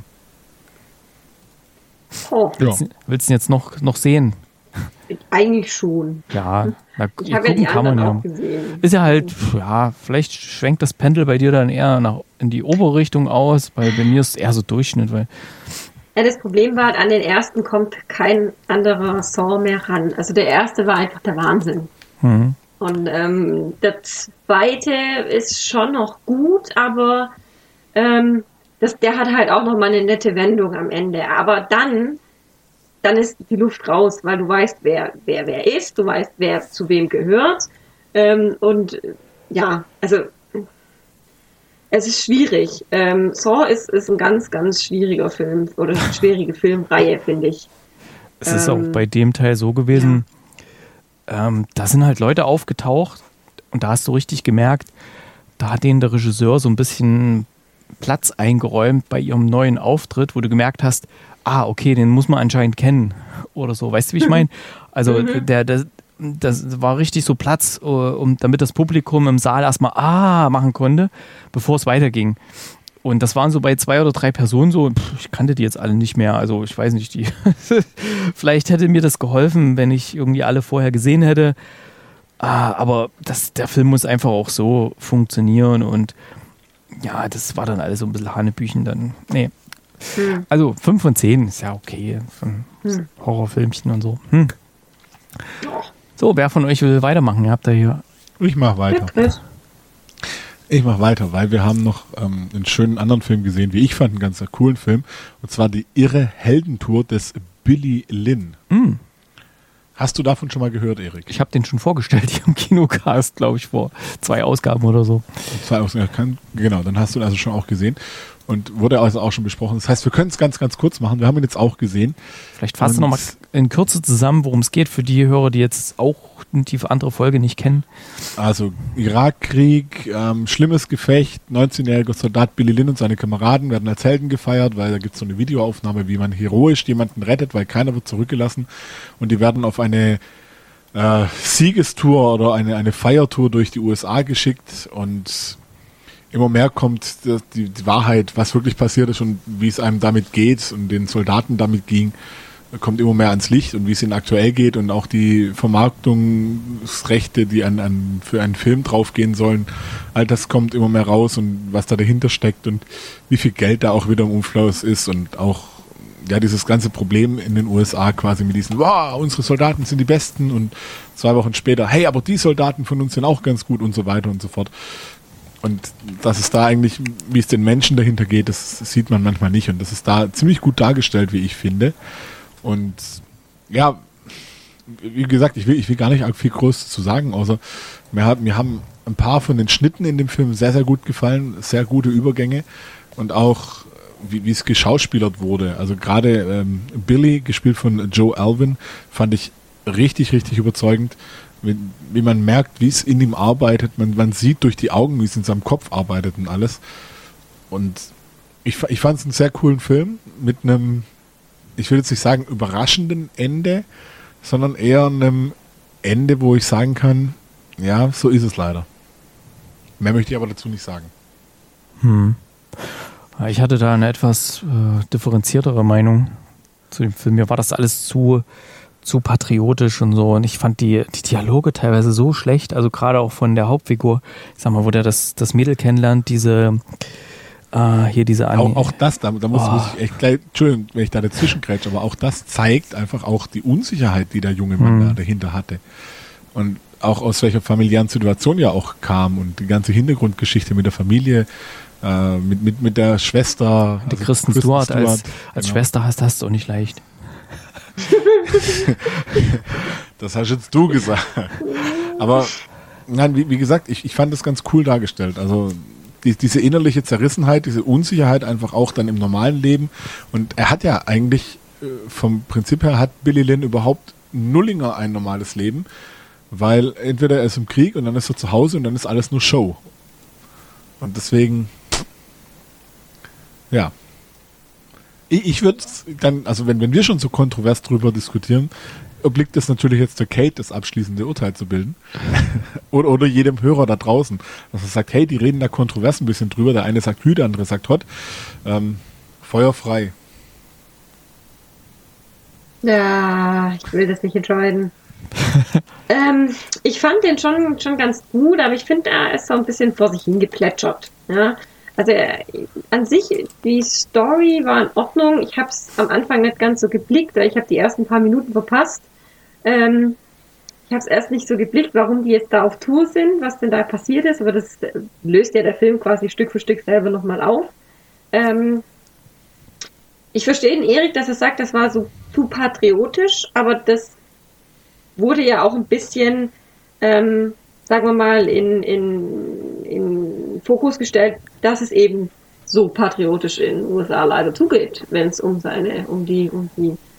[SPEAKER 1] Oh.
[SPEAKER 2] Willst, willst du ihn jetzt noch, noch sehen?
[SPEAKER 1] Eigentlich schon.
[SPEAKER 2] Ja, na,
[SPEAKER 1] ich habe ja die
[SPEAKER 2] kann
[SPEAKER 1] anderen
[SPEAKER 2] man
[SPEAKER 1] auch
[SPEAKER 2] ja.
[SPEAKER 1] gesehen.
[SPEAKER 2] Ist ja halt, ja, vielleicht schwenkt das Pendel bei dir dann eher nach, in die obere Richtung aus, weil bei mir ist es eher so Durchschnitt. Weil
[SPEAKER 1] ja, das Problem war, an den ersten kommt kein anderer Saw mehr ran. Also der erste war einfach der Wahnsinn.
[SPEAKER 2] Mhm.
[SPEAKER 1] Und ähm, der zweite ist schon noch gut, aber ähm, das, der hat halt auch nochmal eine nette Wendung am Ende. Aber dann, dann ist die Luft raus, weil du weißt, wer wer, wer ist, du weißt, wer zu wem gehört. Ähm, und ja, also es ist schwierig. Ähm, Saw ist, ist ein ganz, ganz schwieriger Film oder eine schwierige Filmreihe, finde ich.
[SPEAKER 2] Es ist ähm, auch bei dem Teil so gewesen, ähm, da sind halt Leute aufgetaucht und da hast du richtig gemerkt, da hat denen der Regisseur so ein bisschen Platz eingeräumt bei ihrem neuen Auftritt, wo du gemerkt hast, ah, okay, den muss man anscheinend kennen oder so. Weißt du, wie ich meine? Also
[SPEAKER 1] Mhm.
[SPEAKER 2] der, der, das war richtig so Platz, um, damit das Publikum im Saal erstmal ah machen konnte, bevor es weiterging. Und das waren so bei zwei oder drei Personen so, pff, ich kannte die jetzt alle nicht mehr, also ich weiß nicht, die vielleicht hätte mir das geholfen, wenn ich irgendwie alle vorher gesehen hätte. Ah, aber das, der Film muss einfach auch so funktionieren und ja, das war dann alles so ein bisschen Hanebüchen dann. Nee.
[SPEAKER 1] Hm.
[SPEAKER 2] Also fünf von zehn ist ja okay. Von
[SPEAKER 1] Hm.
[SPEAKER 2] Horrorfilmchen und so. Hm. So, wer von euch will weitermachen? Ihr habt da hier.
[SPEAKER 3] Ich mach weiter.
[SPEAKER 1] Chris.
[SPEAKER 3] Ich mach weiter, weil wir haben noch ähm, einen schönen anderen Film gesehen, wie ich fand, einen ganz coolen Film. Und zwar die irre Heldentour des Billy Lynn.
[SPEAKER 2] Hm.
[SPEAKER 3] Hast du davon schon mal gehört, Erik?
[SPEAKER 2] Ich habe den schon vorgestellt hier im Kinocast, glaube ich, vor zwei Ausgaben oder so.
[SPEAKER 3] Zwei Ausgaben, genau, dann hast du ihn also schon auch gesehen. Und wurde also auch schon besprochen. Das heißt, wir können es ganz, ganz kurz machen. Wir haben ihn jetzt auch gesehen.
[SPEAKER 2] Vielleicht fasst du
[SPEAKER 3] Und-
[SPEAKER 2] nochmal in Kürze zusammen, worum es geht für die Hörer, die jetzt auch die andere Folge nicht kennen.
[SPEAKER 3] Also Irakkrieg, ähm, schlimmes Gefecht, neunzehnjähriger Soldat Billy Lynn und seine Kameraden werden als Helden gefeiert, weil da gibt es so eine Videoaufnahme, wie man heroisch jemanden rettet, weil keiner wird zurückgelassen. Und die werden auf eine äh, Siegestour oder eine, eine Feiertour durch die U S A geschickt und immer mehr kommt die, die Wahrheit, was wirklich passiert ist und wie es einem damit geht und den Soldaten damit ging, kommt immer mehr ans Licht und wie es ihnen aktuell geht und auch die Vermarktungsrechte, die an, an für einen Film draufgehen sollen, all das kommt immer mehr raus und was da dahinter steckt und wie viel Geld da auch wieder im Umfluss ist und auch ja dieses ganze Problem in den U S A quasi mit diesen, wow, unsere Soldaten sind die Besten und zwei Wochen später, hey, aber die Soldaten von uns sind auch ganz gut und so weiter und so fort. Und dass es da eigentlich, wie es den Menschen dahinter geht, das sieht man manchmal nicht. Und das ist da ziemlich gut dargestellt, wie ich finde. Und ja, wie gesagt, ich will, ich will gar nicht viel Großes zu sagen, außer mir, hat, mir haben ein paar von den Schnitten in dem Film sehr, sehr gut gefallen. Sehr gute Übergänge. Und auch, wie, wie es geschauspielert wurde. Also gerade ähm, Billy, gespielt von Joe Alvin, fand ich richtig, richtig überzeugend. Wie, wie man merkt, wie es in ihm arbeitet. Man, man sieht durch die Augen, wie es in seinem Kopf arbeitet und alles. Und ich, ich fand es einen sehr coolen Film mit einem, ich will jetzt nicht sagen überraschenden Ende, sondern eher einem Ende, wo ich sagen kann, ja, so ist es leider. Mehr möchte ich aber dazu nicht sagen.
[SPEAKER 2] Hm. Ich hatte da eine etwas äh, differenziertere Meinung zu dem Film. Mir war das alles zu zu patriotisch und so und ich fand die, die Dialoge teilweise so schlecht, also gerade auch von der Hauptfigur, ich sag mal, wo der das, das Mädel kennenlernt, diese äh, hier diese
[SPEAKER 3] Auch, auch das, da, da muss,
[SPEAKER 2] Oh.
[SPEAKER 3] muss ich echt gleich, Entschuldigung, wenn ich da dazwischen grätsche, aber auch das zeigt einfach auch die Unsicherheit, die der junge Mann
[SPEAKER 2] Mhm.
[SPEAKER 3] da dahinter hatte. Und auch aus welcher familiären Situation ja auch kam und die ganze Hintergrundgeschichte mit der Familie, äh, mit, mit, mit der Schwester.
[SPEAKER 2] die
[SPEAKER 3] also
[SPEAKER 2] Kristen Stewart als, als
[SPEAKER 3] genau.
[SPEAKER 2] Schwester hast, hast du auch nicht leicht.
[SPEAKER 3] Das hast jetzt du gesagt. Aber nein, wie, wie gesagt, ich, ich fand das ganz cool dargestellt. Also die, diese innerliche Zerrissenheit, diese Unsicherheit einfach auch dann im normalen Leben. Und er hat ja eigentlich äh, vom Prinzip her hat Billy Lynn überhaupt nullinger ein normales Leben, weil entweder er ist im Krieg und dann ist er zu Hause und dann ist alles nur Show. Und deswegen, ja. Ich, ich würde dann, also wenn, wenn wir schon so kontrovers drüber diskutieren, obliegt es natürlich jetzt der Kate, das abschließende Urteil zu bilden. oder, oder jedem Hörer da draußen, dass er sagt, hey, die reden da kontrovers ein bisschen drüber. Der eine sagt Hü, der andere sagt Hot. Ähm, feuerfrei.
[SPEAKER 1] Ja, ich will das nicht entscheiden. ähm, ich fand den schon, schon ganz gut, aber ich finde, er ist so ein bisschen vor sich hingeplätschert. Ja? Also er, an sich, die Story war in Ordnung. Ich habe es am Anfang nicht ganz so geblickt, weil ich habe die ersten paar Minuten verpasst. Ähm, ich habe es erst nicht so geblickt, warum die jetzt da auf Tour sind, was denn da passiert ist, aber das löst ja der Film quasi Stück für Stück selber nochmal auf. Ähm, ich verstehe den Erik, dass er sagt, das war so zu patriotisch, aber das wurde ja auch ein bisschen, ähm, sagen wir mal, in, in, in Fokus gestellt, dass es eben so patriotisch in den U S A leider zugeht, wenn es um seine, um die, um die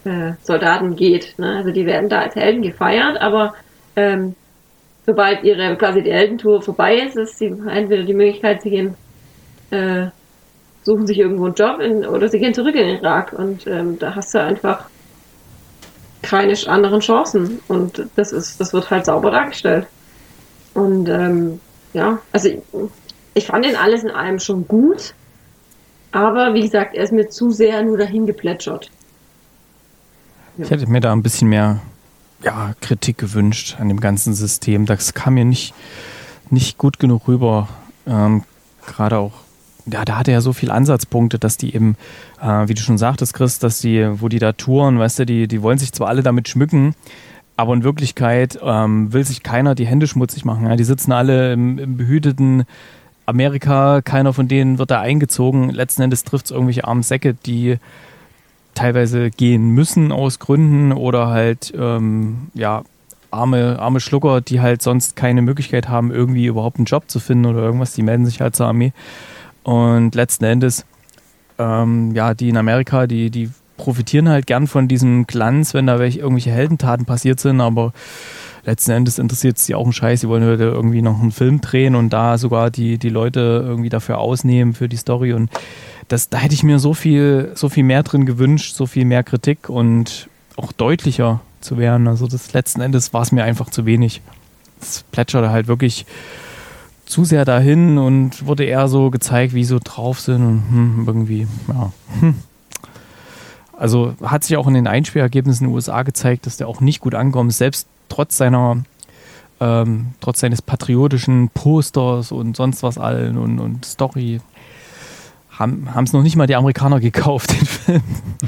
[SPEAKER 1] äh, Soldaten geht. Ne? Also die werden da als Helden gefeiert, aber ähm, sobald ihre quasi die Heldentour vorbei ist, ist sie entweder die Möglichkeit, sie gehen äh, suchen sich irgendwo einen Job in, oder sie gehen zurück in den Irak und ähm, da hast du einfach keine anderen Chancen und das ist, das wird halt sauber dargestellt. Und ähm, ja, also ich, ich fand ihn alles in allem schon gut, aber wie gesagt, er ist mir zu sehr nur dahin geplätschert.
[SPEAKER 2] Ja. Ich hätte mir da ein bisschen mehr ja, Kritik gewünscht an dem ganzen System. Das kam mir nicht, nicht gut genug rüber. Ähm, gerade auch Ja, da hatte er ja so viele Ansatzpunkte, dass die eben, äh, wie du schon sagtest, Chris, dass die, wo die da touren, weißt du, die, die wollen sich zwar alle damit schmücken, aber in Wirklichkeit ähm, will sich keiner die Hände schmutzig machen. Ja? Die sitzen alle im, im behüteten Amerika, keiner von denen wird da eingezogen. Letzten Endes trifft es irgendwelche armen Säcke, die teilweise gehen müssen aus Gründen oder halt, ähm, ja, arme, arme Schlucker, die halt sonst keine Möglichkeit haben, irgendwie überhaupt einen Job zu finden oder irgendwas, die melden sich halt zur Armee. Und letzten Endes, ähm, ja, die in Amerika, die, die profitieren halt gern von diesem Glanz, wenn da welche, irgendwelche Heldentaten passiert sind, aber letzten Endes interessiert es sie auch einen Scheiß. Sie wollen heute irgendwie noch einen Film drehen und da sogar die, die Leute irgendwie dafür ausnehmen für die Story. Und das, da hätte ich mir so viel, so viel mehr drin gewünscht, so viel mehr Kritik und auch deutlicher zu werden. Also das letzten Endes war es mir einfach zu wenig. Es plätscherte halt wirklich zu sehr dahin und wurde eher so gezeigt, wie sie so drauf sind und hm, irgendwie, ja. Hm. Also hat sich auch in den Einspielergebnissen in den U S A gezeigt, dass der auch nicht gut ankommt, selbst trotz seiner, ähm, trotz seines patriotischen Posters und sonst was allen und, und Story, haben es noch nicht mal die Amerikaner gekauft, den Film.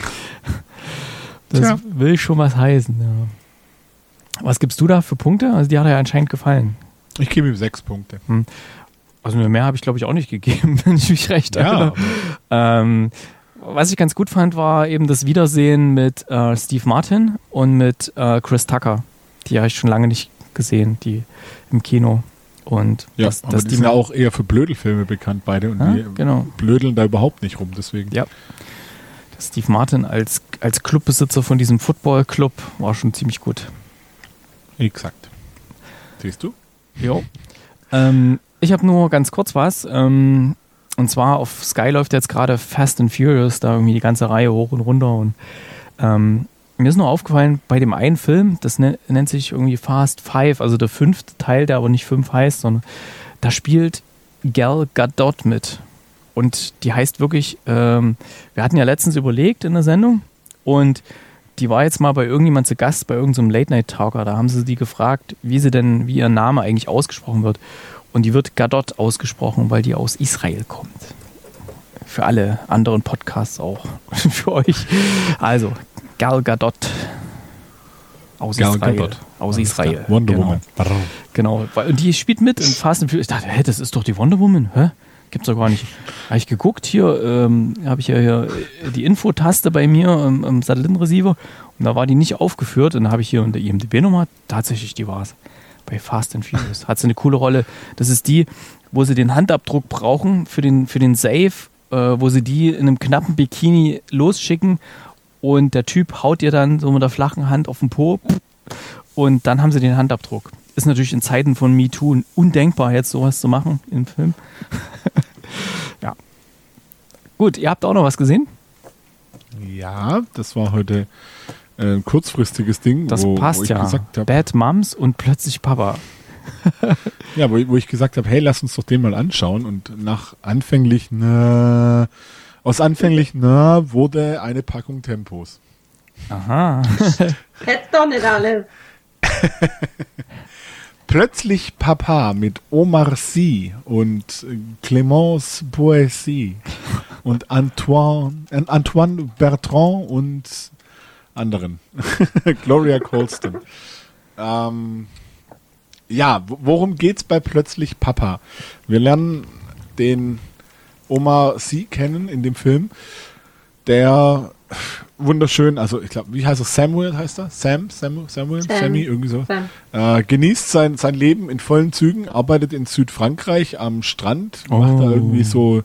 [SPEAKER 2] Das Tja. will schon was heißen, ja. Was gibst du da für Punkte? Also die hat er ja anscheinend gefallen.
[SPEAKER 3] Ich gebe ihm sechs Punkte.
[SPEAKER 2] Hm. Also mehr habe ich, glaube ich, auch nicht gegeben, wenn ich mich recht erinnere. Ja. Ähm, was ich ganz gut fand, war eben das Wiedersehen mit äh, Steve Martin und mit äh, Chris Tucker. Die habe ich schon lange nicht gesehen, die im Kino. Und
[SPEAKER 3] ja,
[SPEAKER 2] das,
[SPEAKER 3] aber
[SPEAKER 2] das
[SPEAKER 3] die sind ja auch eher für Blödelfilme bekannt, beide. Und
[SPEAKER 2] ja,
[SPEAKER 3] die
[SPEAKER 2] genau.
[SPEAKER 3] blödeln da überhaupt nicht rum, deswegen.
[SPEAKER 2] Ja. Steve Martin als, als Clubbesitzer von diesem Football-Club war schon ziemlich gut.
[SPEAKER 3] Exakt. Siehst du?
[SPEAKER 2] Jo. Ähm, ich habe nur ganz kurz was. Ähm, und zwar auf Sky läuft jetzt gerade Fast and Furious, da irgendwie die ganze Reihe hoch und runter. Und ähm, mir ist nur aufgefallen, bei dem einen Film, das ne, nennt sich irgendwie Fast Five, also der fünfte Teil, der aber nicht fünf heißt, sondern da spielt Gal Gadot mit. Und die heißt wirklich, ähm, wir hatten ja letztens überlegt in der Sendung und die war jetzt mal bei irgendjemand zu Gast, bei irgendeinem Late-Night-Talker. Da haben sie die gefragt, wie sie denn, wie ihr Name eigentlich ausgesprochen wird. Und die wird Gadot ausgesprochen, weil die aus Israel kommt. Für alle anderen Podcasts auch. Für euch. Also, Gal Gadot. Aus
[SPEAKER 3] Gal
[SPEAKER 2] Israel.
[SPEAKER 3] Gadot.
[SPEAKER 2] Aus Israel.
[SPEAKER 3] Wonder
[SPEAKER 2] genau.
[SPEAKER 3] Woman.
[SPEAKER 2] Genau. Und die spielt mit in Fast and Furious. Ich dachte, hä, das ist doch die Wonder Woman. Hä? Gibt's doch gar nicht. Habe ich geguckt, hier ähm, habe ich ja hier die Infotaste bei mir im, im Satellitenreceiver und da war die nicht aufgeführt und da habe ich hier unter I M D B-Nummer, tatsächlich, die war es. Bei Fast and Furious. Hat sie eine coole Rolle. Das ist die, wo sie den Handabdruck brauchen für den, für den Safe, äh, wo sie die in einem knappen Bikini losschicken und der Typ haut ihr dann so mit der flachen Hand auf den Po und dann haben sie den Handabdruck. Ist natürlich in Zeiten von MeToo undenkbar, jetzt sowas zu machen im Film. Ja. Gut, ihr habt auch noch was gesehen?
[SPEAKER 3] Ja, das war heute ein kurzfristiges Ding.
[SPEAKER 2] Das
[SPEAKER 3] wo,
[SPEAKER 2] passt
[SPEAKER 3] wo ich
[SPEAKER 2] ja.
[SPEAKER 3] Gesagt hab,
[SPEAKER 2] Bad Moms und plötzlich Papa.
[SPEAKER 3] Ja, wo, wo ich gesagt habe, hey, lass uns doch den mal anschauen. Und nach anfänglich, na, aus anfänglich, na, wurde eine Packung Tempos.
[SPEAKER 2] Aha.
[SPEAKER 1] Jetzt doch nicht alles.
[SPEAKER 3] Plötzlich Papa mit Omar Sy und Clémence Poissy und Antoine, äh, Antoine Bertrand und anderen. Gloria Colston. ähm, ja, worum geht's bei Plötzlich Papa? Wir lernen den Omar Sy kennen in dem Film, der wunderschön, also ich glaube, wie heißt er? Samuel heißt er? Sam? Samuel? Samuel?
[SPEAKER 1] Sam.
[SPEAKER 3] Sammy? Irgendwie so.
[SPEAKER 1] Sam.
[SPEAKER 3] Äh, genießt sein, sein Leben in vollen Zügen, arbeitet in Südfrankreich am Strand,
[SPEAKER 2] Oh.
[SPEAKER 3] macht da irgendwie so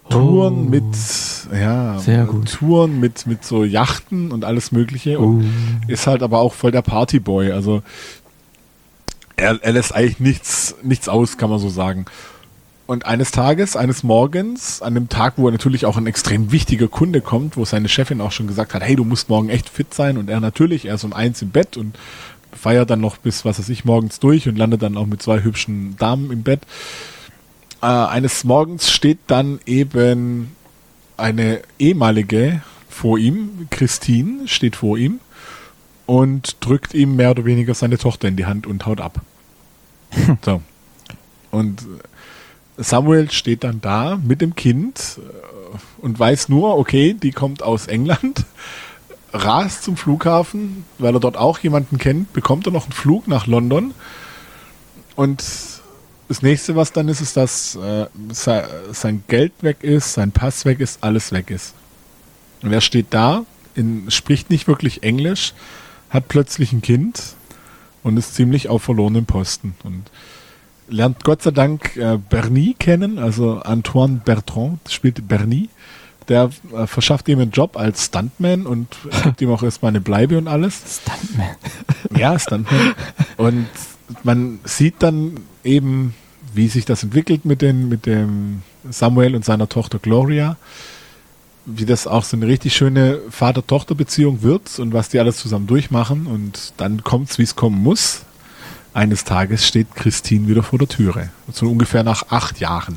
[SPEAKER 3] Touren mit, ja,
[SPEAKER 2] Sehr gut.
[SPEAKER 3] Touren mit, mit so Yachten und alles Mögliche. Und
[SPEAKER 2] Oh.
[SPEAKER 3] ist halt aber auch voll der Partyboy. Also er, er lässt eigentlich nichts, nichts aus, kann man so sagen. Und eines Tages, eines Morgens, an dem Tag, wo er natürlich auch ein extrem wichtiger Kunde kommt, wo seine Chefin auch schon gesagt hat, hey, du musst morgen echt fit sein. Und er natürlich, er ist um eins im Bett und feiert dann noch bis, was weiß ich, morgens durch und landet dann auch mit zwei hübschen Damen im Bett. Äh, eines Morgens steht dann eben eine ehemalige vor ihm, Christine, steht vor ihm und drückt ihm mehr oder weniger seine Tochter in die Hand und haut ab. So. Und Samuel steht dann da mit dem Kind und weiß nur, okay, die kommt aus England, rast zum Flughafen, weil er dort auch jemanden kennt, bekommt er noch einen Flug nach London und das nächste, was dann ist, ist, dass äh, sein, sein Geld weg ist, sein Pass weg ist, alles weg ist. Und er steht da, in, spricht nicht wirklich Englisch, hat plötzlich ein Kind und ist ziemlich auf verlorenem Posten. Und lernt Gott sei Dank äh, Bernie kennen, also Antoine Bertrand spielt Bernie. Der äh, verschafft ihm einen Job als Stuntman und gibt ihm auch erstmal eine Bleibe und alles.
[SPEAKER 2] Stuntman.
[SPEAKER 3] Ja, Stuntman. Und man sieht dann eben, wie sich das entwickelt mit, den, mit dem Samuel und seiner Tochter Gloria, wie das auch so eine richtig schöne Vater-Tochter-Beziehung wird und was die alles zusammen durchmachen. Und dann kommt's, wie es kommen muss. Eines Tages steht Christine wieder vor der Türe. So ungefähr nach acht Jahren.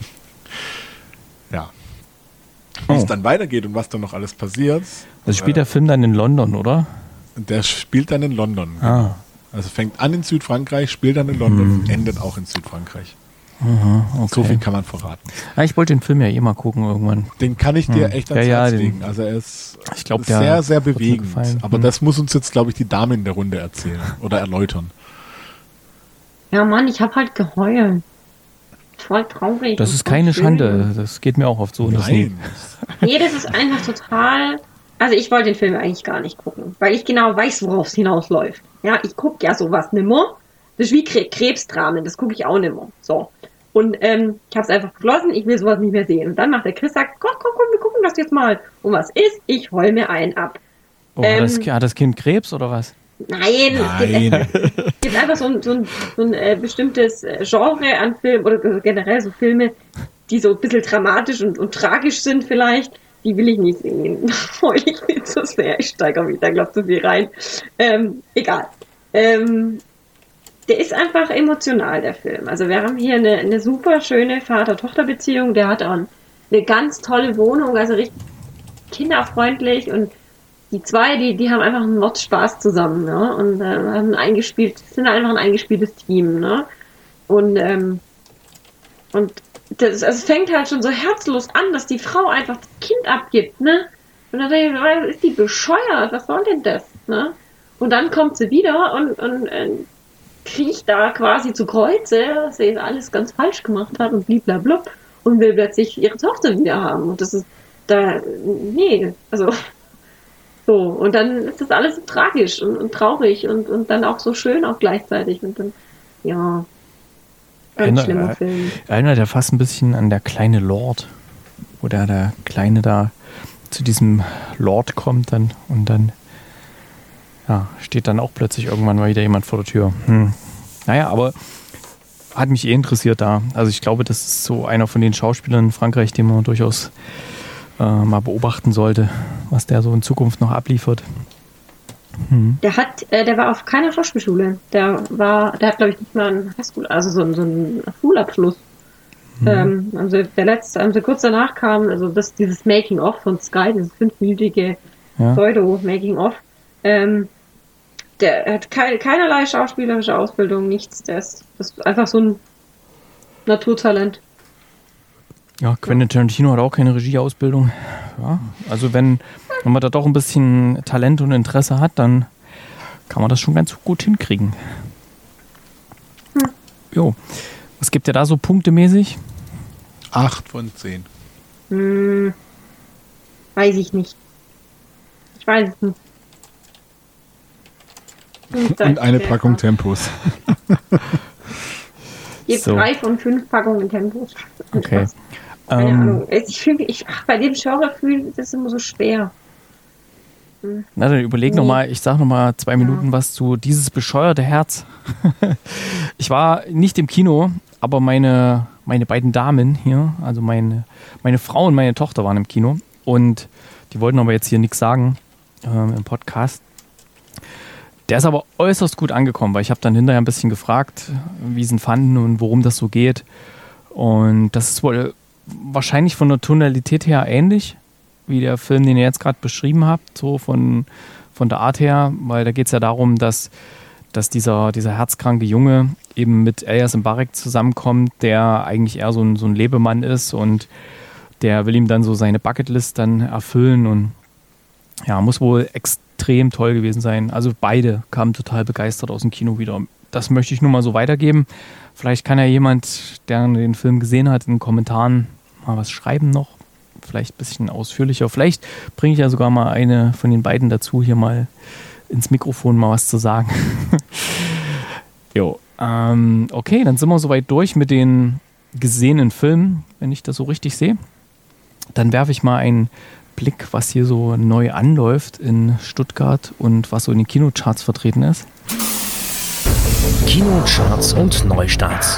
[SPEAKER 3] Ja. Wie
[SPEAKER 2] Oh.
[SPEAKER 3] es dann weitergeht und was dann noch alles passiert.
[SPEAKER 2] Also spielt der Film dann in London, oder?
[SPEAKER 3] Der spielt dann in London.
[SPEAKER 2] Ah.
[SPEAKER 3] Also fängt an in Südfrankreich, spielt dann in London und endet auch in Südfrankreich.
[SPEAKER 2] Aha, okay.
[SPEAKER 3] So viel kann man verraten.
[SPEAKER 2] Ah, ich wollte den Film ja eh mal gucken irgendwann.
[SPEAKER 3] Den kann ich dir
[SPEAKER 2] Hm.
[SPEAKER 3] echt ans
[SPEAKER 2] Ja, ja,
[SPEAKER 3] Herz
[SPEAKER 2] den-
[SPEAKER 3] legen. Also er ist
[SPEAKER 2] Ich glaub, der
[SPEAKER 3] sehr, sehr
[SPEAKER 2] wird mir
[SPEAKER 3] bewegend.
[SPEAKER 2] gefallen.
[SPEAKER 3] Aber
[SPEAKER 2] Hm.
[SPEAKER 3] das muss uns jetzt, glaube ich, die Dame in der Runde erzählen oder erläutern.
[SPEAKER 1] Ja, Mann, ich habe halt geheult. Voll traurig.
[SPEAKER 2] Das
[SPEAKER 1] und
[SPEAKER 2] ist
[SPEAKER 1] voll
[SPEAKER 2] keine
[SPEAKER 1] schön.
[SPEAKER 2] Schande. Das geht mir auch oft so. Das
[SPEAKER 3] Nein.
[SPEAKER 1] Nee, das ist einfach total. Also ich wollte den Film eigentlich gar nicht gucken, weil ich genau weiß, worauf es hinausläuft. Ja, ich gucke ja sowas nimmer. Das ist wie Kre Krebsdramen, das gucke ich auch nimmer. So. Und ähm, ich habe es einfach beschlossen, ich will sowas nicht mehr sehen. Und dann macht der Chris, sagt, komm, komm, komm, wir gucken das jetzt mal. Und was ist? Ich heul mir einen ab.
[SPEAKER 2] Oh, hat, das,
[SPEAKER 1] Ähm,
[SPEAKER 2] hat das Kind Krebs oder was?
[SPEAKER 1] Nein, es gibt,
[SPEAKER 3] Nein.
[SPEAKER 1] es gibt einfach so ein, so ein, so ein äh, bestimmtes äh, Genre an Filmen oder generell so Filme, die so ein bisschen dramatisch und, und tragisch sind vielleicht. Die will ich nicht sehen. Heul ich nicht so sehr. Ich steigere mich da, glaub zu viel rein. Ähm, egal. Ähm, der ist einfach emotional, der Film. Also wir haben hier eine, eine super schöne Vater-Tochter-Beziehung. Der hat auch eine ganz tolle Wohnung, also richtig kinderfreundlich und die zwei, die, die haben einfach einen Mordspaß zusammen, ne? Und äh, haben ein eingespielt, sind einfach ein eingespieltes Team, ne? Und, ähm, und das, also es fängt halt schon so herzlos an, dass die Frau einfach das Kind abgibt, ne? Und dann denke ich, ist die bescheuert? Was soll denn das, ne? Und dann kommt sie wieder und, und äh, kriecht da quasi zu Kreuze, dass sie alles ganz falsch gemacht hat und bliblablub und will plötzlich ihre Tochter wieder haben. Und das ist da, nee, also so, und dann ist das alles so tragisch und, und traurig und, und dann auch so schön auch gleichzeitig. Und dann, ja, ganz
[SPEAKER 2] Erinnert-
[SPEAKER 1] schlimmer
[SPEAKER 2] äh,
[SPEAKER 1] Film.
[SPEAKER 2] Erinnert ja fast ein bisschen an der kleine Lord, wo der, der Kleine da zu diesem Lord kommt dann und dann ja, steht dann auch plötzlich irgendwann mal wieder jemand vor der Tür. Hm. Naja, aber hat mich eh interessiert da. Also ich glaube, das ist so einer von den Schauspielern in Frankreich, den man durchaus äh, mal beobachten sollte, was der so in Zukunft noch abliefert. Hm.
[SPEAKER 1] Der hat, äh, der war auf keiner Schauspielschule. Der war, der hat, glaube ich, nicht mal einen Highschool, also so, einen- so einen Schulabschluss.
[SPEAKER 2] Mhm.
[SPEAKER 1] Ähm, also der letzte, also kurz danach kam, also das, dieses Making-of von Sky, dieses fünfminütige
[SPEAKER 2] Ja.
[SPEAKER 1] Pseudo-Making-of. Ähm, der hat kei keinerlei schauspielerische Ausbildung, nichts. Der ist, das ist einfach so ein Naturtalent.
[SPEAKER 2] Ja, Quentin Tarantino hat auch keine Regieausbildung. Ja, also wenn, wenn man da doch ein bisschen Talent und Interesse hat, dann kann man das schon ganz gut hinkriegen.
[SPEAKER 1] Hm.
[SPEAKER 2] Jo. Was gibt ihr da so punktemäßig?
[SPEAKER 3] Acht von zehn.
[SPEAKER 1] Hm, weiß ich nicht. Ich weiß es nicht. Hm, da
[SPEAKER 3] Und
[SPEAKER 1] ist
[SPEAKER 3] eine
[SPEAKER 1] schwer.
[SPEAKER 3] Packung Tempos.
[SPEAKER 1] Gibt
[SPEAKER 2] So.
[SPEAKER 1] drei von fünf Packungen Tempos.
[SPEAKER 2] Okay.
[SPEAKER 1] Keine
[SPEAKER 2] Ähm,
[SPEAKER 1] Ahnung. Ich fühl, ich, ach, bei dem Genre fühle ich das immer so schwer.
[SPEAKER 2] Na, dann überleg
[SPEAKER 1] Nee.
[SPEAKER 2] nochmal, ich sag nochmal zwei Minuten was zu dieses bescheuerte Herz. Ich war nicht im Kino, aber meine, meine beiden Damen hier, also meine, meine Frau und meine Tochter waren im Kino und die wollten aber jetzt hier nichts sagen ähm, im Podcast. Der ist aber äußerst gut angekommen, weil ich habe dann hinterher ein bisschen gefragt, wie sie ihn fanden und worum das so geht. Und das ist wohl wahrscheinlich von der Tonalität her ähnlich wie der Film, den ihr jetzt gerade beschrieben habt, so von, von der Art her, weil da geht es ja darum, dass, dass dieser, dieser herzkranke Junge eben mit Elias Mbarek zusammenkommt, der eigentlich eher so ein, so ein Lebemann ist und der will ihm dann so seine Bucketlist dann erfüllen und ja, muss wohl extrem toll gewesen sein. Also beide kamen total begeistert aus dem Kino wieder. Das möchte ich nur mal so weitergeben. Vielleicht kann ja jemand, der den Film gesehen hat, in den Kommentaren mal was schreiben noch. Vielleicht ein bisschen ausführlicher. Vielleicht bringe ich ja sogar mal eine von den beiden dazu, hier mal ins Mikrofon mal was zu sagen. Jo, ähm, okay, dann sind wir soweit durch mit den gesehenen Filmen, wenn ich das so richtig sehe. Dann werfe ich mal einen Blick, was hier so neu anläuft in Stuttgart und was so in den Kinocharts vertreten ist.
[SPEAKER 4] Kinocharts und Neustarts.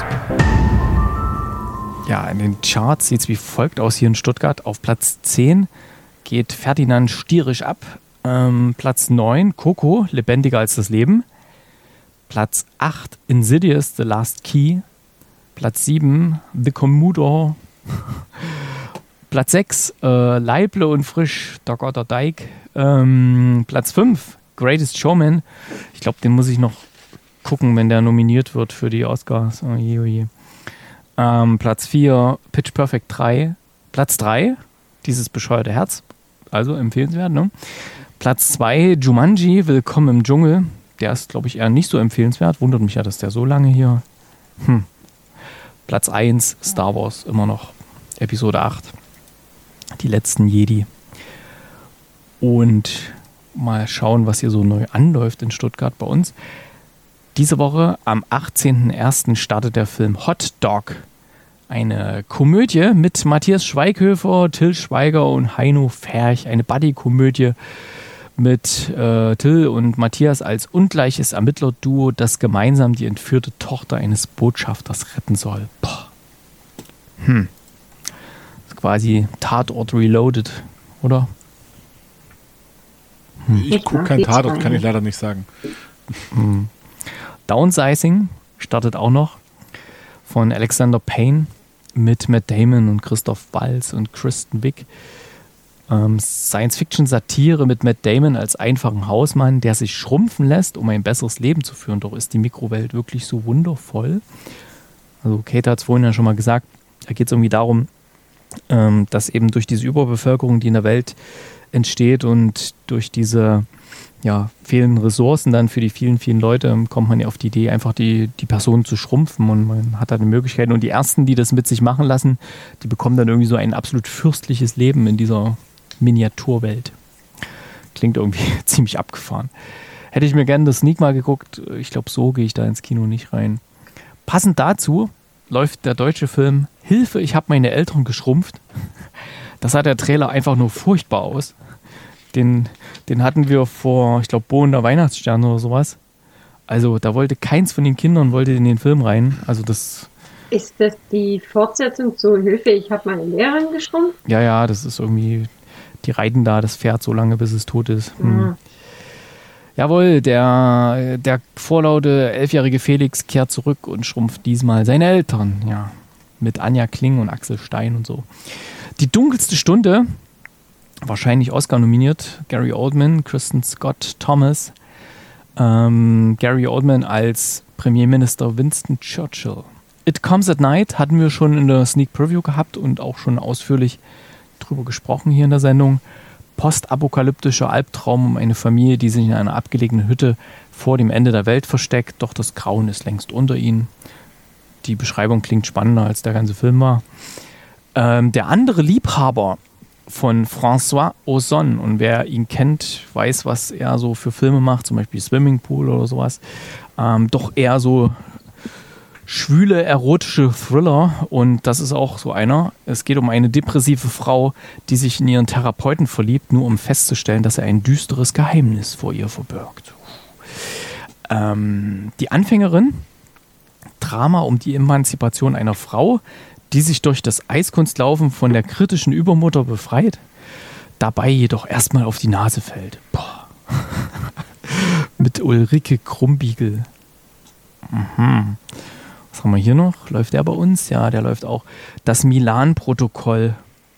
[SPEAKER 2] Ja, in den Charts sieht es wie folgt aus hier in Stuttgart. Auf Platz zehn geht Ferdinand stierisch ab. Ähm, Platz neun, Coco, lebendiger als das Leben. Platz acht, Insidious, The Last Key. Platz sieben, The Commodore. Platz sechs, äh, Leible und frisch, Der Gotterdijk. Ähm, Platz fünf, Greatest Showman. Ich glaube, den muss ich noch gucken, wenn der nominiert wird für die Oscars. Oh je, oh je. Ähm, Platz vier, Pitch Perfect drei. Platz drei, dieses bescheuerte Herz. Also empfehlenswert, ne? Platz zwei, Jumanji, Willkommen im Dschungel. Der ist, glaube ich, eher nicht so empfehlenswert. Wundert mich ja, dass der so lange hier... Hm. Platz eins, Star Wars, immer noch. Episode acht. Die letzten Jedi. Und mal schauen, was hier so neu anläuft in Stuttgart bei uns. Diese Woche am achtzehnten ersten startet der Film Hot Dog. Eine Komödie mit Matthias Schweighöfer, Till Schweiger und Heino Ferch. Eine Buddy-Komödie mit äh, Till und Matthias als ungleiches Ermittlerduo, das gemeinsam die entführte Tochter eines Botschafters retten soll. Boah. Hm. Das ist quasi Tatort Reloaded, oder?
[SPEAKER 3] Hm. Ich gucke keinen Tatort, kann ich leider nicht sagen.
[SPEAKER 2] Hm. Downsizing startet auch noch von Alexander Payne mit Matt Damon und Christoph Waltz und Kristen Wiig. Ähm, Science-Fiction-Satire mit Matt Damon als einfachen Hausmann, der sich schrumpfen lässt, um ein besseres Leben zu führen. Doch ist die Mikrowelt wirklich so wundervoll. Also Kate hat es vorhin ja schon mal gesagt, da geht es irgendwie darum, ähm, dass eben durch diese Überbevölkerung, die in der Welt entsteht und durch diese ja, fehlenden Ressourcen dann für die vielen, vielen Leute kommt man ja auf die Idee, einfach die, die Person zu schrumpfen und man hat da eine Möglichkeit. Und die Ersten, die das mit sich machen lassen, die bekommen dann irgendwie so ein absolut fürstliches Leben in dieser Miniaturwelt. Klingt irgendwie ziemlich abgefahren. Hätte ich mir gerne das Sneak mal geguckt, ich glaube, so gehe ich da ins Kino nicht rein. Passend dazu läuft der deutsche Film Hilfe, ich habe meine Eltern geschrumpft. Das sah der Trailer einfach nur furchtbar aus. Den, den hatten wir vor, ich glaube, Bo und der Weihnachtsstern oder sowas. Also da wollte keins von den Kindern wollte in den Film rein. Also das...
[SPEAKER 1] Ist das die Fortsetzung zu Hilfe, ich habe meine Lehrerin geschrumpft?
[SPEAKER 2] Ja, ja, das ist irgendwie... Die reiten da das Pferd so lange, bis es tot ist. Hm.
[SPEAKER 1] Ja.
[SPEAKER 2] Jawohl, der, der vorlaute elfjährige Felix kehrt zurück und schrumpft diesmal seine Eltern. Ja, mit Anja Kling und Axel Stein und so. Die dunkelste Stunde... Wahrscheinlich Oscar nominiert, Gary Oldman, Kristen Scott Thomas, ähm, Gary Oldman als Premierminister Winston Churchill. It Comes at Night hatten wir schon in der Sneak Preview gehabt und auch schon ausführlich drüber gesprochen hier in der Sendung. Postapokalyptischer Albtraum um eine Familie, die sich in einer abgelegenen Hütte vor dem Ende der Welt versteckt, doch das Grauen ist längst unter ihnen. Die Beschreibung klingt spannender, als der ganze Film war. Ähm, der andere Liebhaber von François Ozon. Und wer ihn kennt, weiß, was er so für Filme macht, zum Beispiel Swimming Pool oder sowas. Ähm, doch eher so schwüle, erotische Thriller und das ist auch so einer. Es geht um eine depressive Frau, die sich in ihren Therapeuten verliebt, nur um festzustellen, dass er ein düsteres Geheimnis vor ihr verbirgt. Ähm, die Anfängerin, Drama um die Emanzipation einer Frau, die sich durch das Eiskunstlaufen von der kritischen Übermutter befreit, dabei jedoch erstmal auf die Nase fällt. Boah. Mit Ulrike Krumbiegel. Mhm. Was haben wir hier noch? Läuft der bei uns? Ja, der läuft auch. Das Milan-Protokoll.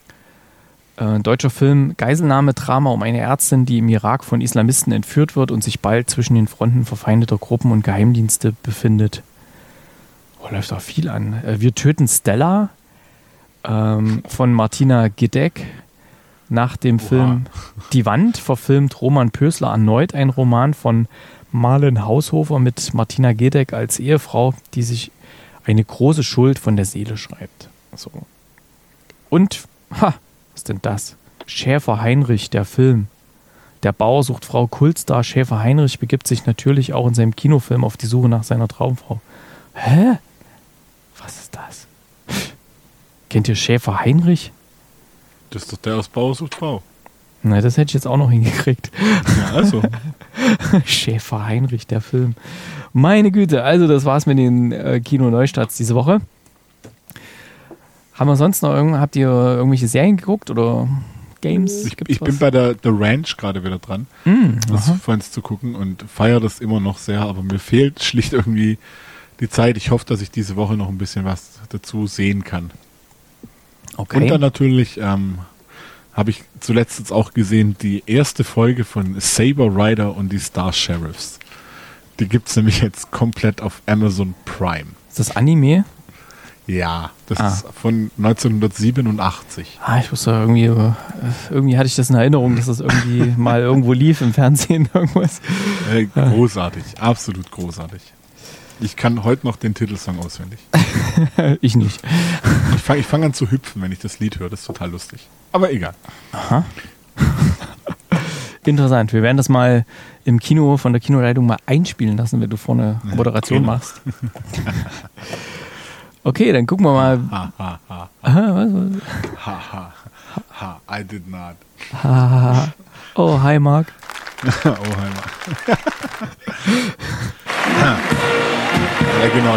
[SPEAKER 2] Äh, deutscher Film, Geiselnahme-Drama um eine Ärztin, die im Irak von Islamisten entführt wird und sich bald zwischen den Fronten verfeindeter Gruppen und Geheimdienste befindet. Oh, läuft auch viel an. Äh, Wir töten Stella ähm, von Martina Gedeck. Nach dem Oha. Film Die Wand verfilmt Roman Pösler erneut ein Roman von Marlen Haushofer mit Martina Gedeck als Ehefrau, die sich eine große Schuld von der Seele schreibt. So. Und, ha, was ist denn das? Schäfer Heinrich, der Film. Der Bauer sucht Frau, Kultstar Schäfer Heinrich begibt sich natürlich auch in seinem Kinofilm auf die Suche nach seiner Traumfrau. Hä? Was ist das? Kennt ihr Schäfer Heinrich?
[SPEAKER 3] Das ist doch der aus Bauer sucht Frau.
[SPEAKER 2] Na, das hätte ich jetzt auch noch hingekriegt.
[SPEAKER 3] Ja, also.
[SPEAKER 2] Schäfer Heinrich, der Film. Meine Güte, also das war's mit den äh, Kino-Neustarts diese Woche. Haben wir sonst noch irgend, habt ihr irgendwelche Serien geguckt oder Games?
[SPEAKER 3] Ich, ich bin bei der The Ranch gerade wieder dran,
[SPEAKER 2] mm,
[SPEAKER 3] das Friends zu gucken und feiere das immer noch sehr, aber mir fehlt schlicht irgendwie die Zeit. Ich hoffe, dass ich diese Woche noch ein bisschen was dazu sehen kann.
[SPEAKER 2] Okay.
[SPEAKER 3] Und dann natürlich ähm, habe ich zuletzt jetzt auch gesehen, die erste Folge von Saber Rider und die Star Sheriffs. Die gibt es nämlich jetzt komplett auf Amazon Prime.
[SPEAKER 2] Ist das Anime?
[SPEAKER 3] Ja, das
[SPEAKER 2] ah.
[SPEAKER 3] ist von neunzehnhundertsiebenundachtzig.
[SPEAKER 2] Ah, ich wusste irgendwie, äh, irgendwie hatte ich das in Erinnerung, dass das irgendwie mal irgendwo lief im Fernsehen, irgendwas.
[SPEAKER 3] Äh, großartig, absolut großartig. Ich kann heute noch den Titelsong auswendig.
[SPEAKER 2] Ich nicht.
[SPEAKER 3] Ich fange ich fang an zu hüpfen, wenn ich das Lied höre. Das ist total lustig. Aber egal.
[SPEAKER 2] Aha. Interessant. Wir werden das mal im Kino von der Kinoleitung mal einspielen lassen, wenn du vorne Moderation
[SPEAKER 3] genau.
[SPEAKER 2] machst. Okay, dann gucken wir mal.
[SPEAKER 3] Ha, ha, ha.
[SPEAKER 2] Aha, was, was?
[SPEAKER 3] Ha, ha, ha, I did not.
[SPEAKER 2] Ha, ha, ha. Oh, hi Marc.
[SPEAKER 3] Oh, hi Marc. Ja, genau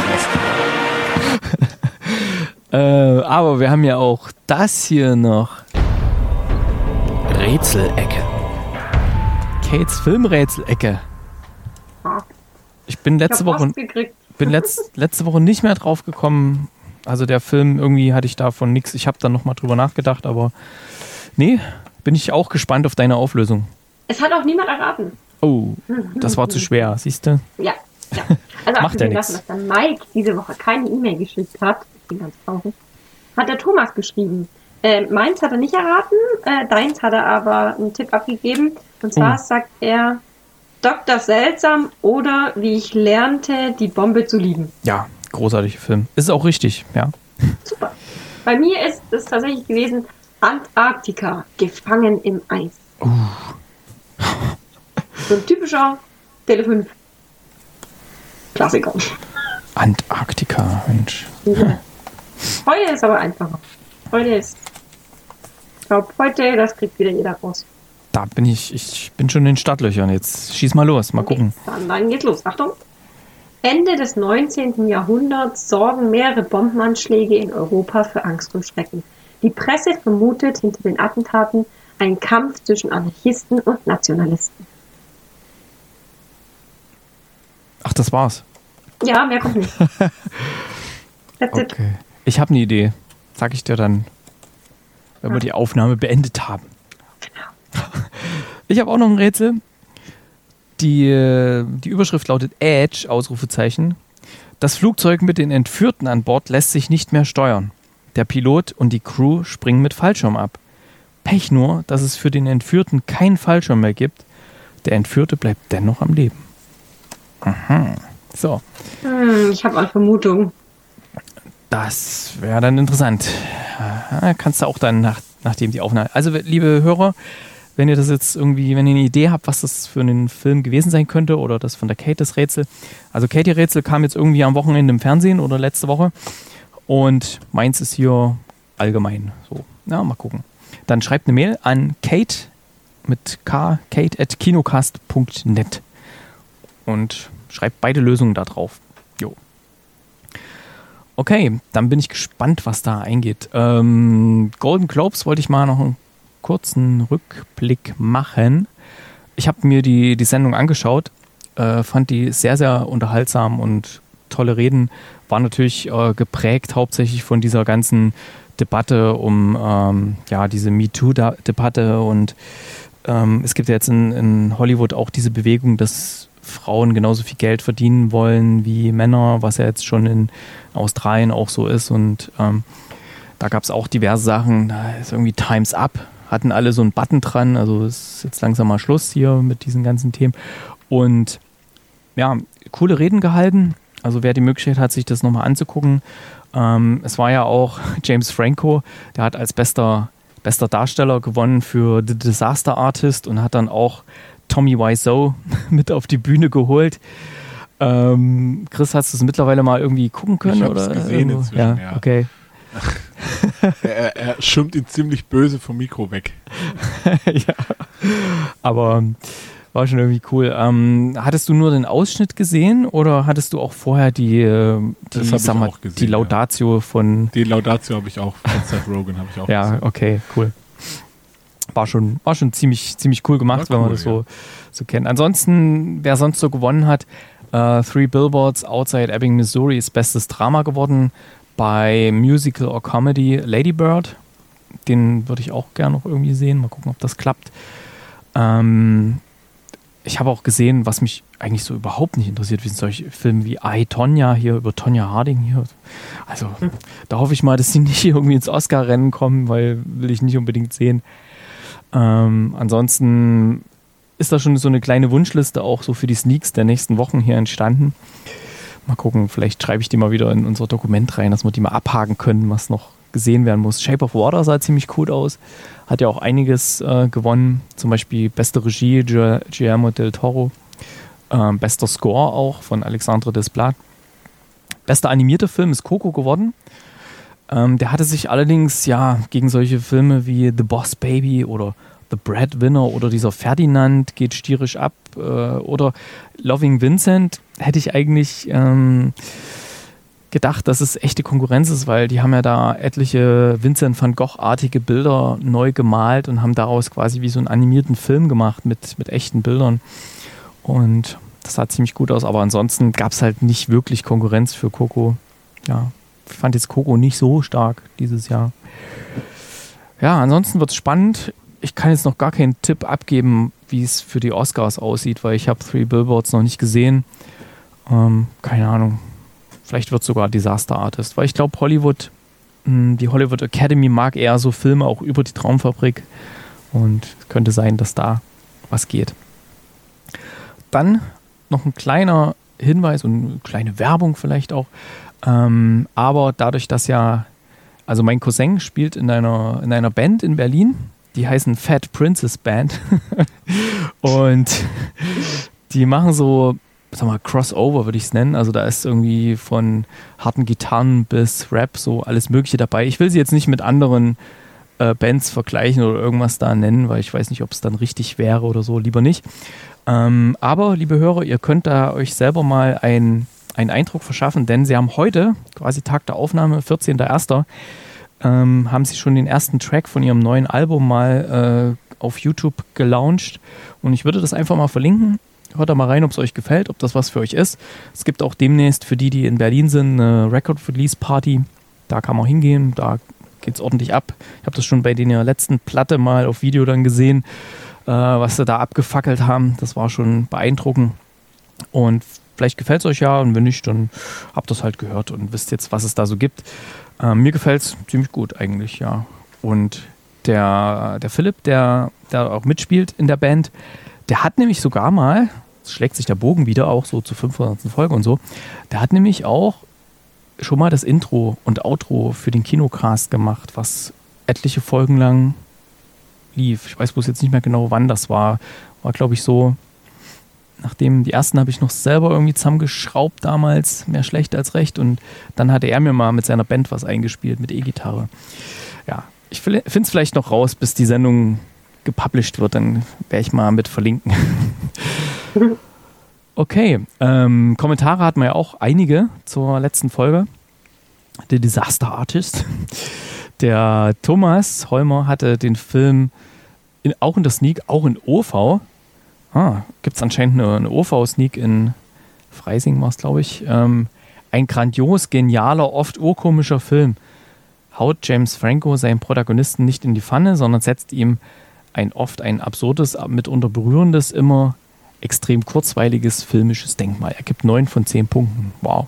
[SPEAKER 2] das. äh, aber wir haben ja auch das hier noch.
[SPEAKER 4] Rätselecke.
[SPEAKER 2] Kates Filmrätselecke. Ich bin letzte
[SPEAKER 1] ich
[SPEAKER 2] Woche bin letzt, letzte Woche nicht mehr drauf gekommen. Also der Film, irgendwie hatte ich davon nichts. Ich habe dann nochmal drüber nachgedacht, aber nee, bin ich auch gespannt auf deine Auflösung.
[SPEAKER 1] Es hat auch niemand erraten.
[SPEAKER 2] Oh, das war zu schwer, siehst du?
[SPEAKER 1] Ja. Ja. Also
[SPEAKER 2] macht ja
[SPEAKER 1] nichts. Dass dann Mike diese Woche keine E-Mail geschickt hat, ich bin ganz traurig, hat der Thomas geschrieben. Äh, meins hat er nicht erraten, äh, deins hat er aber einen Tipp abgegeben. Und zwar oh. sagt er Doktor Seltsam oder Wie ich lernte, die Bombe zu lieben.
[SPEAKER 2] Ja, großartiger Film. Ist auch richtig, ja.
[SPEAKER 1] Super. Bei mir ist es tatsächlich gewesen Antarktika, gefangen im Eis.
[SPEAKER 2] Uh.
[SPEAKER 1] So ein typischer Tele fünf Klassiker.
[SPEAKER 2] Antarktika, Mensch.
[SPEAKER 1] Ja. Heute ist aber einfacher. Heute ist, ich glaube, heute, das kriegt wieder jeder raus.
[SPEAKER 2] Da bin ich, ich bin schon in den Startlöchern. Jetzt schieß mal los, mal gucken.
[SPEAKER 1] Okay, dann, dann geht's los. Achtung. Ende des neunzehnten Jahrhunderts sorgen mehrere Bombenanschläge in Europa für Angst und Schrecken. Die Presse vermutet hinter den Attentaten einen Kampf zwischen Anarchisten und Nationalisten.
[SPEAKER 2] Ach, das war's.
[SPEAKER 1] Ja, mehr kommt nicht. That's it.
[SPEAKER 2] Okay. Ich habe eine Idee. Sag ich dir dann, wenn ja. wir die Aufnahme beendet haben. Genau. Ich habe auch noch ein Rätsel. Die, die Überschrift lautet Edge, Ausrufezeichen. Das Flugzeug mit den Entführten an Bord lässt sich nicht mehr steuern. Der Pilot und die Crew springen mit Fallschirm ab. Pech nur, dass es für den Entführten keinen Fallschirm mehr gibt. Der Entführte bleibt dennoch am Leben. Aha. So.
[SPEAKER 1] Hm, ich habe eine Vermutung.
[SPEAKER 2] Das wäre dann interessant. Kannst du auch dann, nach, nachdem die Aufnahme... Also, liebe Hörer, wenn ihr das jetzt irgendwie, wenn ihr eine Idee habt, was das für einen Film gewesen sein könnte oder das von der Kate das Rätsel. Also Katie Rätsel kam jetzt irgendwie am Wochenende im Fernsehen oder letzte Woche und meins ist hier allgemein. So, ja, mal gucken. Dann schreibt eine Mail an Kate mit K, Kate at kinocast punkt net und schreibt beide Lösungen da drauf. Jo. Okay, dann bin ich gespannt, was da eingeht. Ähm, Golden Globes wollte ich mal noch einen kurzen Rückblick machen. Ich habe mir die, die Sendung angeschaut, äh, fand die sehr, sehr unterhaltsam und tolle Reden. War natürlich äh, geprägt hauptsächlich von dieser ganzen Debatte um ähm, ja, diese MeToo-Debatte und ähm, es gibt ja jetzt in, in Hollywood auch diese Bewegung, dass Frauen genauso viel Geld verdienen wollen wie Männer, was ja jetzt schon in Australien auch so ist und ähm, da gab es auch diverse Sachen, da ist irgendwie Time's Up, hatten alle so einen Button dran, also ist jetzt langsam mal Schluss hier mit diesen ganzen Themen und ja, coole Reden gehalten, also wer die Möglichkeit hat, sich das nochmal anzugucken. Ähm, es war ja auch James Franco, der hat als bester, bester Darsteller gewonnen für The Disaster Artist und hat dann auch Tommy Wiseau mit auf die Bühne geholt. Ähm, Chris, hast du es mittlerweile mal irgendwie gucken können?
[SPEAKER 3] Ich habe
[SPEAKER 2] es
[SPEAKER 3] gesehen inzwischen,
[SPEAKER 2] ja,
[SPEAKER 3] ja.
[SPEAKER 2] Okay.
[SPEAKER 3] er, er schirmt ihn ziemlich böse vom Mikro weg.
[SPEAKER 2] Ja, aber war schon irgendwie cool. Ähm, hattest du nur den Ausschnitt gesehen oder hattest du auch vorher die, die, sag mal, gesehen, die Laudatio ja. von...
[SPEAKER 3] Die Laudatio habe ich auch, von Seth Rogen habe ich auch
[SPEAKER 2] Ja, gesehen. Okay, cool. War schon, war schon ziemlich, ziemlich cool gemacht, cool, wenn man das ja. so, so kennt. Ansonsten, wer sonst so gewonnen hat, uh, Three Billboards Outside Ebbing, Missouri ist bestes Drama geworden. Bei Musical or Comedy Lady Bird. Den würde ich auch gerne noch irgendwie sehen. Mal gucken, ob das klappt. Ähm, ich habe auch gesehen, was mich eigentlich so überhaupt nicht interessiert, wie sind solche Filme wie I, Tonya hier über Tonya Harding hier. Also hm. da hoffe ich mal, dass die nicht irgendwie ins Oscar-Rennen kommen, weil will ich nicht unbedingt sehen. Ähm, ansonsten ist da schon so eine kleine Wunschliste auch so für die Sneaks der nächsten Wochen hier entstanden. Mal gucken, vielleicht schreibe ich die mal wieder in unser Dokument rein, dass wir die mal abhaken können, was noch gesehen werden muss. Shape of Water sah ziemlich cool aus, hat ja auch einiges äh, gewonnen, zum Beispiel beste Regie Guillermo del Toro, ähm, bester Score auch von Alexandre Desplat. Bester animierter Film ist Coco geworden. Ähm, der hatte sich allerdings ja gegen solche Filme wie The Boss Baby oder The Breadwinner oder dieser Ferdinand geht stierisch ab äh, oder Loving Vincent hätte ich eigentlich ähm, gedacht, dass es echte Konkurrenz ist, weil die haben ja da etliche Vincent van Gogh-artige Bilder neu gemalt und haben daraus quasi wie so einen animierten Film gemacht mit, mit echten Bildern. Und das sah ziemlich gut aus, aber ansonsten gab es halt nicht wirklich Konkurrenz für Coco. Ja, ich fand jetzt Coco nicht so stark dieses Jahr. Ja, ansonsten wird es spannend. Ich kann jetzt noch gar keinen Tipp abgeben, wie es für die Oscars aussieht, weil ich habe Three Billboards noch nicht gesehen. Ähm, keine Ahnung. Vielleicht wird es sogar Disaster Artist, weil ich glaube, Hollywood, mh, die Hollywood Academy mag eher so Filme auch über die Traumfabrik und es könnte sein, dass da was geht. Dann noch ein kleiner Hinweis und eine kleine Werbung vielleicht auch. Ähm, aber dadurch, dass ja, also mein Cousin spielt in einer, in einer Band in Berlin, die heißen Fat Princess Band und die machen so, sag mal, Crossover würde ich es nennen. Also da ist irgendwie von harten Gitarren bis Rap so alles Mögliche dabei. Ich will sie jetzt nicht mit anderen äh, Bands vergleichen oder irgendwas da nennen, weil ich weiß nicht, ob es dann richtig wäre oder so. Lieber nicht. Ähm, aber, liebe Hörer, ihr könnt da euch selber mal ein, einen Eindruck verschaffen, denn sie haben heute, quasi Tag der Aufnahme, vierzehnter erster Ähm, haben sie schon den ersten Track von ihrem neuen Album mal äh, auf YouTube gelauncht. Und ich würde das einfach mal verlinken. Hört da mal rein, ob es euch gefällt, ob das was für euch ist. Es gibt auch demnächst für die, die in Berlin sind, eine Record-Release-Party. Da kann man hingehen, da geht es ordentlich ab. Ich habe das schon bei der letzten Platte mal auf Video dann gesehen, äh, was sie da abgefackelt haben. Das war schon beeindruckend. Und vielleicht gefällt es euch ja und wenn nicht, dann habt ihr es halt gehört und wisst jetzt, was es da so gibt. Äh, mir gefällt es ziemlich gut eigentlich, ja. Und der, der Philipp, der, der auch mitspielt in der Band, der hat nämlich sogar mal, es schlägt sich der Bogen wieder auch so zur fünfhundertsten Folge und so, der hat nämlich auch schon mal das Intro und Outro für den Kinocast gemacht, was etliche Folgen lang lief. Ich weiß bloß jetzt nicht mehr genau, wann das war. War, glaube ich, so, nachdem die ersten habe ich noch selber irgendwie zusammengeschraubt damals, mehr schlecht als recht. Und dann hatte er mir mal mit seiner Band was eingespielt, mit E-Gitarre. Ja, ich finde es vielleicht noch raus, bis die Sendung gepublished wird. Dann werde ich mal mit verlinken. Okay, ähm, Kommentare hatten wir ja auch einige zur letzten Folge. The Disaster Artist. Der Thomas Holmer hatte den Film in, auch in der Sneak, auch in O V. Ah, gibt es anscheinend eine, eine O V-Sneak in Freising, war es, glaube ich. Ähm, ein grandios, genialer, oft urkomischer Film. Haut James Franco seinen Protagonisten nicht in die Pfanne, sondern setzt ihm ein oft ein absurdes, mitunter berührendes, immer extrem kurzweiliges filmisches Denkmal. Er gibt neun von zehn Punkten. Wow.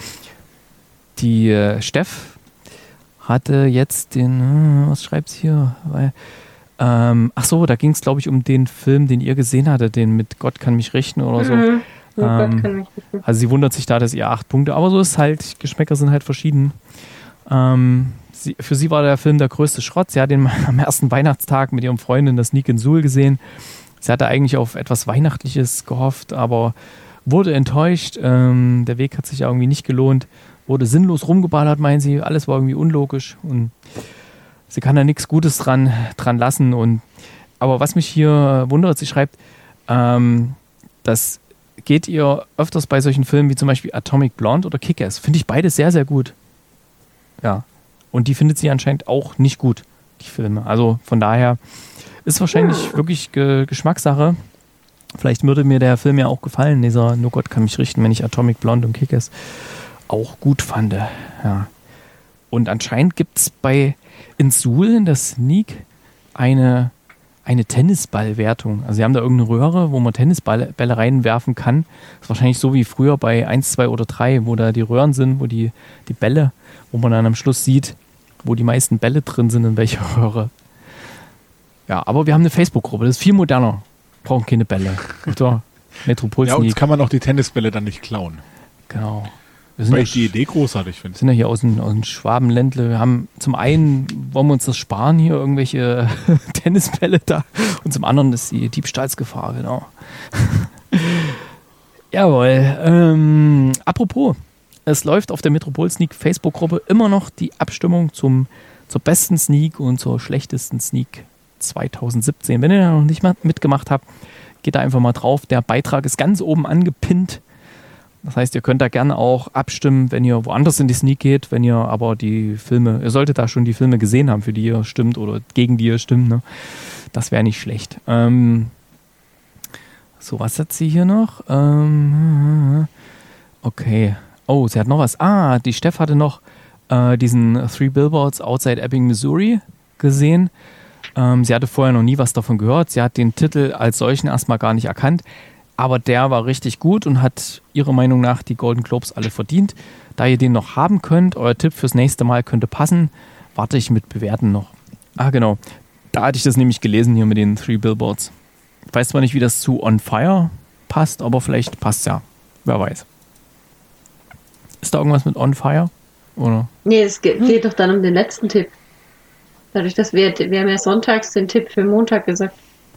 [SPEAKER 2] Die äh, Steff hatte jetzt den, äh, was schreibt sie hier? Weil, ähm, ach so, da ging es, glaube ich, um den Film, den ihr gesehen hattet, den mit Gott kann mich richten oder so.
[SPEAKER 1] Mhm. Oh
[SPEAKER 2] Ähm,
[SPEAKER 1] Gott, kann mich richten.
[SPEAKER 2] Also sie wundert sich da, dass ihr acht Punkte, aber so ist halt, Geschmäcker sind halt verschieden. Ähm, sie, für sie war der Film der größte Schrott. Sie hat ihn am ersten Weihnachtstag mit ihrem Freund in der Sneak in Suhl gesehen. Sie hatte eigentlich auf etwas Weihnachtliches gehofft, aber wurde enttäuscht. Ähm, der Weg hat sich irgendwie nicht gelohnt. Wurde sinnlos rumgeballert, meinen sie. Alles war irgendwie unlogisch und sie kann da nichts Gutes dran, dran lassen. Und, aber was mich hier wundert, sie schreibt, ähm, das geht ihr öfters bei solchen Filmen wie zum Beispiel Atomic Blonde oder Kick-Ass. Finde ich beide sehr, sehr gut. Ja. Und die findet sie anscheinend auch nicht gut, die Filme. Also von daher ist wahrscheinlich wirklich Ge- Geschmackssache. Vielleicht würde mir der Film ja auch gefallen, dieser Nur Gott kann mich richten, wenn ich Atomic Blonde und Kick-Ass auch gut fand. Ja. Und anscheinend gibt es bei in Suhl in der Sneak eine, eine Tennisballwertung. Also sie haben da irgendeine Röhre, wo man Tennisbälle Bälle reinwerfen kann. Das ist wahrscheinlich so wie früher bei eins, zwei oder drei, wo da die Röhren sind, wo die, die Bälle, wo man dann am Schluss sieht, wo die meisten Bälle drin sind, in welcher Röhre. Ja, aber wir haben eine Facebook-Gruppe, das ist viel moderner. Brauchen keine Bälle. Oder? Metropol
[SPEAKER 3] Ja,
[SPEAKER 2] Sneak.
[SPEAKER 3] uns kann man auch die Tennisbälle dann nicht klauen.
[SPEAKER 2] Genau. Wir sind
[SPEAKER 3] Weil
[SPEAKER 2] ja
[SPEAKER 3] ich die Idee großartig finde.
[SPEAKER 2] sind ja hier aus dem, aus dem Schwabenländle. Wir haben zum einen, wollen wir uns das sparen, hier irgendwelche Tennisbälle da. Und zum anderen ist die Diebstahlsgefahr, genau. Jawohl. Ähm, apropos, es läuft auf der Metropol Sneak Facebook-Gruppe immer noch die Abstimmung zum, zur besten Sneak und zur schlechtesten Sneak zwanzig siebzehn. Wenn ihr da noch nicht mal mitgemacht habt, geht da einfach mal drauf. Der Beitrag ist ganz oben angepinnt. Das heißt, ihr könnt da gerne auch abstimmen, wenn ihr woanders in die Sneak geht, wenn ihr aber die Filme, ihr solltet da schon die Filme gesehen haben, für die ihr stimmt oder gegen die ihr stimmt. Ne? Das wäre nicht schlecht. Ähm, so, was hat sie hier noch? Ähm, okay. Oh, sie hat noch was. Ah, die Steff hatte noch äh, diesen Three Billboards Outside Ebbing, Missouri gesehen. Ähm, sie hatte vorher noch nie was davon gehört. Sie hat den Titel als solchen erstmal gar nicht erkannt. Aber der war richtig gut und hat ihrer Meinung nach die Golden Globes alle verdient. Da ihr den noch haben könnt, euer Tipp fürs nächste Mal könnte passen, warte ich mit Bewerten noch. Ah, genau. Da hatte ich das nämlich gelesen hier mit den Three Billboards. Ich weiß zwar nicht, wie das zu On Fire passt, aber vielleicht passt ja. Wer weiß. Ist da irgendwas mit On Fire? Oder?
[SPEAKER 1] Nee, es geht, geht doch dann um den letzten Tipp. Dadurch, dass wir, wir haben ja sonntags den Tipp für Montag gesagt.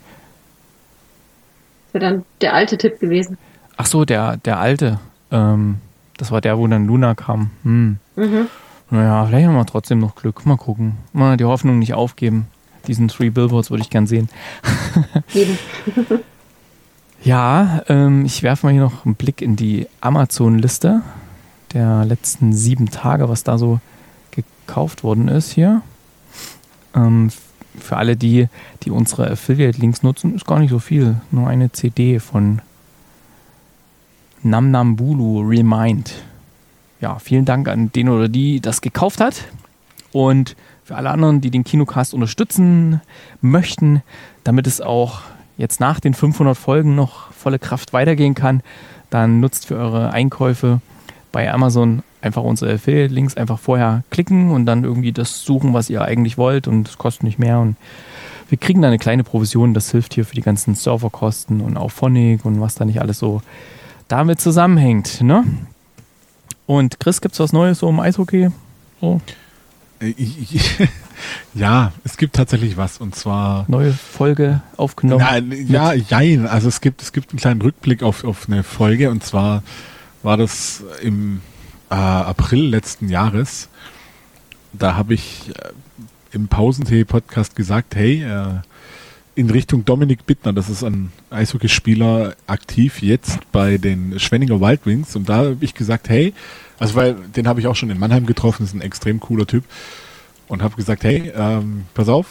[SPEAKER 1] Das wäre dann der alte Tipp gewesen.
[SPEAKER 2] Ach so, der, der alte. Ähm, das war der, wo dann Luna kam. Hm.
[SPEAKER 1] Mhm.
[SPEAKER 2] Naja, vielleicht haben wir trotzdem noch Glück. Mal gucken. Mal die Hoffnung nicht aufgeben. Diesen Three Billboards würde ich gern sehen.
[SPEAKER 1] Eben.
[SPEAKER 2] Ja, ähm, ich werfe mal hier noch einen Blick in die Amazon-Liste der letzten sieben Tage, was da so gekauft worden ist hier. Ähm, für alle die, die unsere Affiliate-Links nutzen, ist gar nicht so viel. Nur eine C D von Namnambulu Remind. Ja, vielen Dank an den oder die das gekauft hat. Und für alle anderen, die den Kinocast unterstützen möchten, damit es auch jetzt nach den fünfhundert Folgen noch volle Kraft weitergehen kann, dann nutzt für eure Einkäufe bei Amazon einfach unsere Affiliate-Links, einfach vorher klicken und dann irgendwie das suchen, was ihr eigentlich wollt, und es kostet nicht mehr und wir kriegen da eine kleine Provision. Das hilft hier für die ganzen Serverkosten und auch Phonic und was da nicht alles so damit zusammenhängt, ne? Und Chris, gibt's was Neues so im Eishockey? So?
[SPEAKER 3] Ich, ich, Ja, es gibt tatsächlich was und zwar
[SPEAKER 2] Neue Folge aufgenommen.
[SPEAKER 3] Ja, ja, jein. Also es gibt es gibt einen kleinen Rückblick auf auf eine Folge und zwar war das im äh, April letzten Jahres. Da habe ich äh, im Pausentee-Podcast gesagt, hey, äh, in Richtung Dominik Bittner, das ist ein Eishockeyspieler aktiv jetzt bei den Schwenninger Wild Wings und da habe ich gesagt, hey, also weil den habe ich auch schon in Mannheim getroffen, ist ein extrem cooler Typ und habe gesagt, hey, ähm, pass auf,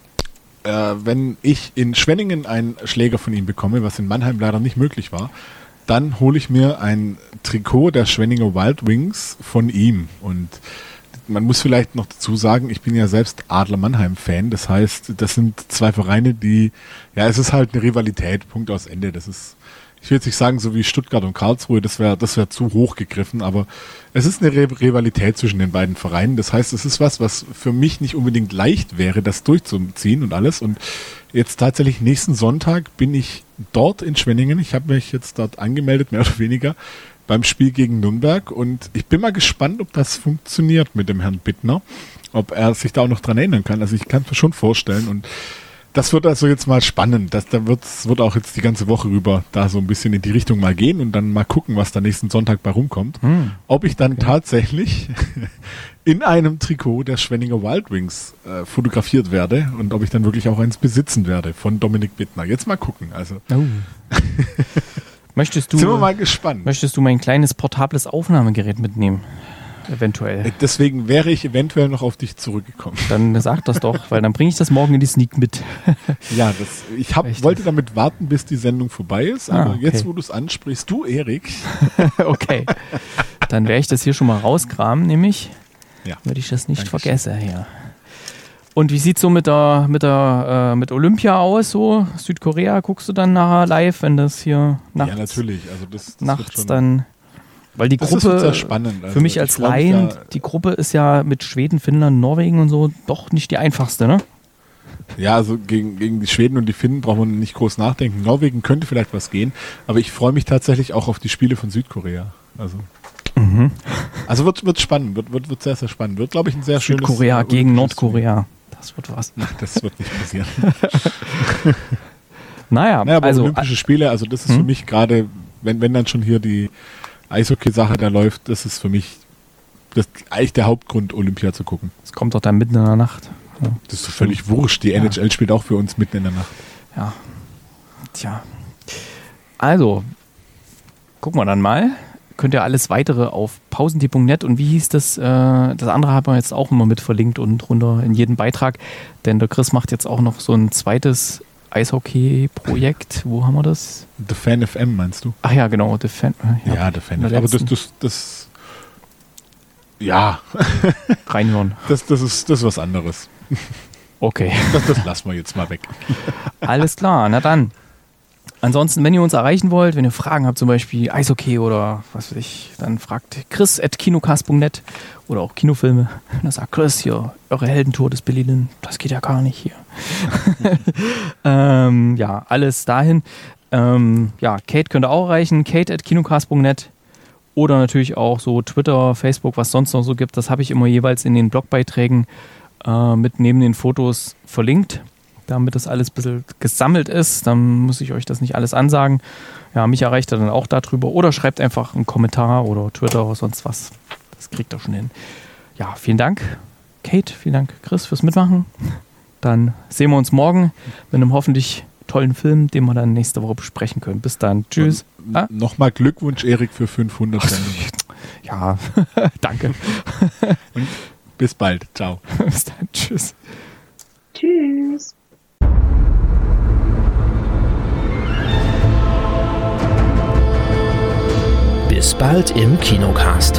[SPEAKER 3] äh, wenn ich in Schwenningen einen Schläger von ihm bekomme, was in Mannheim leider nicht möglich war, dann hole ich mir ein Trikot der Schwenninger Wild Wings von ihm und man muss vielleicht noch dazu sagen, ich bin ja selbst Adler Mannheim-Fan. Das heißt, das sind zwei Vereine, die, ja, es ist halt eine Rivalität, Punkt aus Ende. Das ist, ich will jetzt nicht sagen, so wie Stuttgart und Karlsruhe, das wäre das wäre zu hoch gegriffen, aber es ist eine Rivalität zwischen den beiden Vereinen. Das heißt, es ist was, was für mich nicht unbedingt leicht wäre, das durchzuziehen und alles. Und jetzt tatsächlich nächsten Sonntag bin ich dort in Schwenningen. Ich habe mich jetzt dort angemeldet, mehr oder weniger, beim Spiel gegen Nürnberg und ich bin mal gespannt, ob das funktioniert mit dem Herrn Bittner, ob er sich da auch noch dran erinnern kann. Also ich kann es mir schon vorstellen und das wird also jetzt mal spannend. Das, da wird wird auch jetzt die ganze Woche rüber da so ein bisschen in die Richtung mal gehen und dann mal gucken, was da nächsten Sonntag bei rumkommt. Hm. Ob ich dann okay. tatsächlich in einem Trikot der Schwenninger Wild Wings äh, fotografiert werde und ob ich dann wirklich auch eins besitzen werde von Dominik Bittner. Jetzt mal gucken. Also. Oh.
[SPEAKER 2] Möchtest du,
[SPEAKER 3] Sind wir mal gespannt.
[SPEAKER 2] Möchtest du mein kleines portables Aufnahmegerät mitnehmen? Eventuell.
[SPEAKER 3] Deswegen wäre ich eventuell noch auf dich zurückgekommen.
[SPEAKER 2] Dann sag das doch, weil dann bringe ich das morgen in die Sneak mit.
[SPEAKER 3] Ja, das, ich hab, wollte damit warten, bis die Sendung vorbei ist, aber ah, okay. Jetzt, wo du es ansprichst, du Erik.
[SPEAKER 2] Okay, dann werde ich das hier schon mal rauskramen, nämlich,
[SPEAKER 3] ja.
[SPEAKER 2] Damit ich das nicht Dankeschön. vergesse. Ja. Und wie sieht's so mit der mit der äh, mit Olympia aus? So Südkorea guckst du dann nachher live, wenn das hier nachts?
[SPEAKER 3] Ja, natürlich. Also das, das
[SPEAKER 2] nachts
[SPEAKER 3] wird schon,
[SPEAKER 2] dann, weil die
[SPEAKER 3] das
[SPEAKER 2] Gruppe
[SPEAKER 3] ist sehr spannend. Also
[SPEAKER 2] für mich als Laien,
[SPEAKER 3] ja,
[SPEAKER 2] die Gruppe ist ja mit Schweden, Finnland, Norwegen und so doch nicht die einfachste, ne?
[SPEAKER 3] Ja, also gegen gegen die Schweden und die Finnen braucht man nicht groß nachdenken. Norwegen könnte vielleicht was gehen, aber ich freue mich tatsächlich auch auf die Spiele von Südkorea. Also
[SPEAKER 2] mhm.
[SPEAKER 3] Also wird wird spannend, wird wird wird sehr sehr spannend. Wird, glaube ich, ein sehr schönes
[SPEAKER 2] Südkorea gegen Nordkorea. Das wird was.
[SPEAKER 3] Ach, das wird nicht passieren.
[SPEAKER 2] naja,
[SPEAKER 3] naja, aber
[SPEAKER 2] also
[SPEAKER 3] Olympische Spiele, also das ist hm? für mich gerade, wenn, wenn dann schon hier die Eishockey-Sache da läuft, das ist für mich das eigentlich der Hauptgrund, Olympia zu gucken.
[SPEAKER 2] Es kommt doch dann mitten in der Nacht. Ja.
[SPEAKER 3] Das ist völlig wurscht. Die ja. N H L spielt auch für uns mitten in der Nacht.
[SPEAKER 2] Ja. Tja. Also, gucken wir dann mal. Könnt ihr alles weitere auf pausentee punkt net und wie hieß das, äh, das andere haben wir jetzt auch immer mit verlinkt und drunter in jedem Beitrag, denn der Chris macht jetzt auch noch so ein zweites Eishockey-Projekt. Wo haben wir das?
[SPEAKER 3] The Fan F M meinst du?
[SPEAKER 2] Ach ja, genau, The Fan.
[SPEAKER 3] Ja, ja The Fan F M. Aber das, das, das, ja.
[SPEAKER 2] Reinhören.
[SPEAKER 3] Das, das, ist, das ist was anderes.
[SPEAKER 2] Okay.
[SPEAKER 3] Das, das lassen wir jetzt mal weg.
[SPEAKER 2] Alles klar, na dann. Ansonsten, wenn ihr uns erreichen wollt, wenn ihr Fragen habt, zum Beispiel Eishockey oder was weiß ich, dann fragt Chris at kinocast punkt net oder auch Kinofilme. Dann sagt Chris, hier, eure Heldentour des Billy Lynn, das geht ja gar nicht hier. ähm, ja, alles dahin. Ähm, ja, Kate könnt ihr auch erreichen, Kate at kinocast punkt net oder natürlich auch so Twitter, Facebook, was sonst noch so gibt. Das habe ich immer jeweils in den Blogbeiträgen äh, mit neben den Fotos verlinkt. Damit das alles ein bisschen gesammelt ist, dann muss ich euch das nicht alles ansagen. Ja, mich erreicht er dann auch darüber oder schreibt einfach einen Kommentar oder Twitter oder sonst was. Das kriegt er schon hin. Ja, vielen Dank, Kate, vielen Dank, Chris, fürs Mitmachen. Dann sehen wir uns morgen mit einem hoffentlich tollen Film, den wir dann nächste Woche besprechen können. Bis dann, tschüss.
[SPEAKER 3] Ah? Nochmal Glückwunsch, Erik, für fünfhundert Sendungen.
[SPEAKER 2] Ja, danke.
[SPEAKER 3] Und bis bald, ciao.
[SPEAKER 2] Bis dann, tschüss.
[SPEAKER 1] Tschüss.
[SPEAKER 4] Bis bald im Kinocast.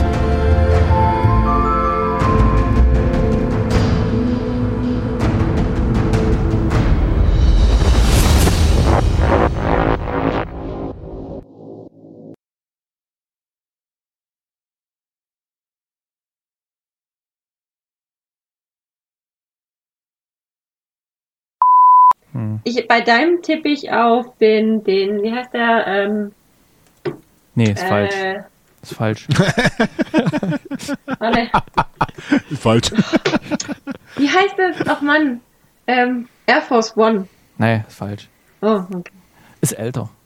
[SPEAKER 1] Ich, bei deinem tippe ich auf den, den, wie heißt der? Ähm,
[SPEAKER 2] nee, ist
[SPEAKER 1] äh,
[SPEAKER 2] falsch. Ist falsch.
[SPEAKER 1] Warte.
[SPEAKER 3] Ist falsch.
[SPEAKER 1] Wie heißt es? Ach Mann. Ähm, Air Force One.
[SPEAKER 2] Nee, ist falsch.
[SPEAKER 1] Oh, okay.
[SPEAKER 2] Ist älter.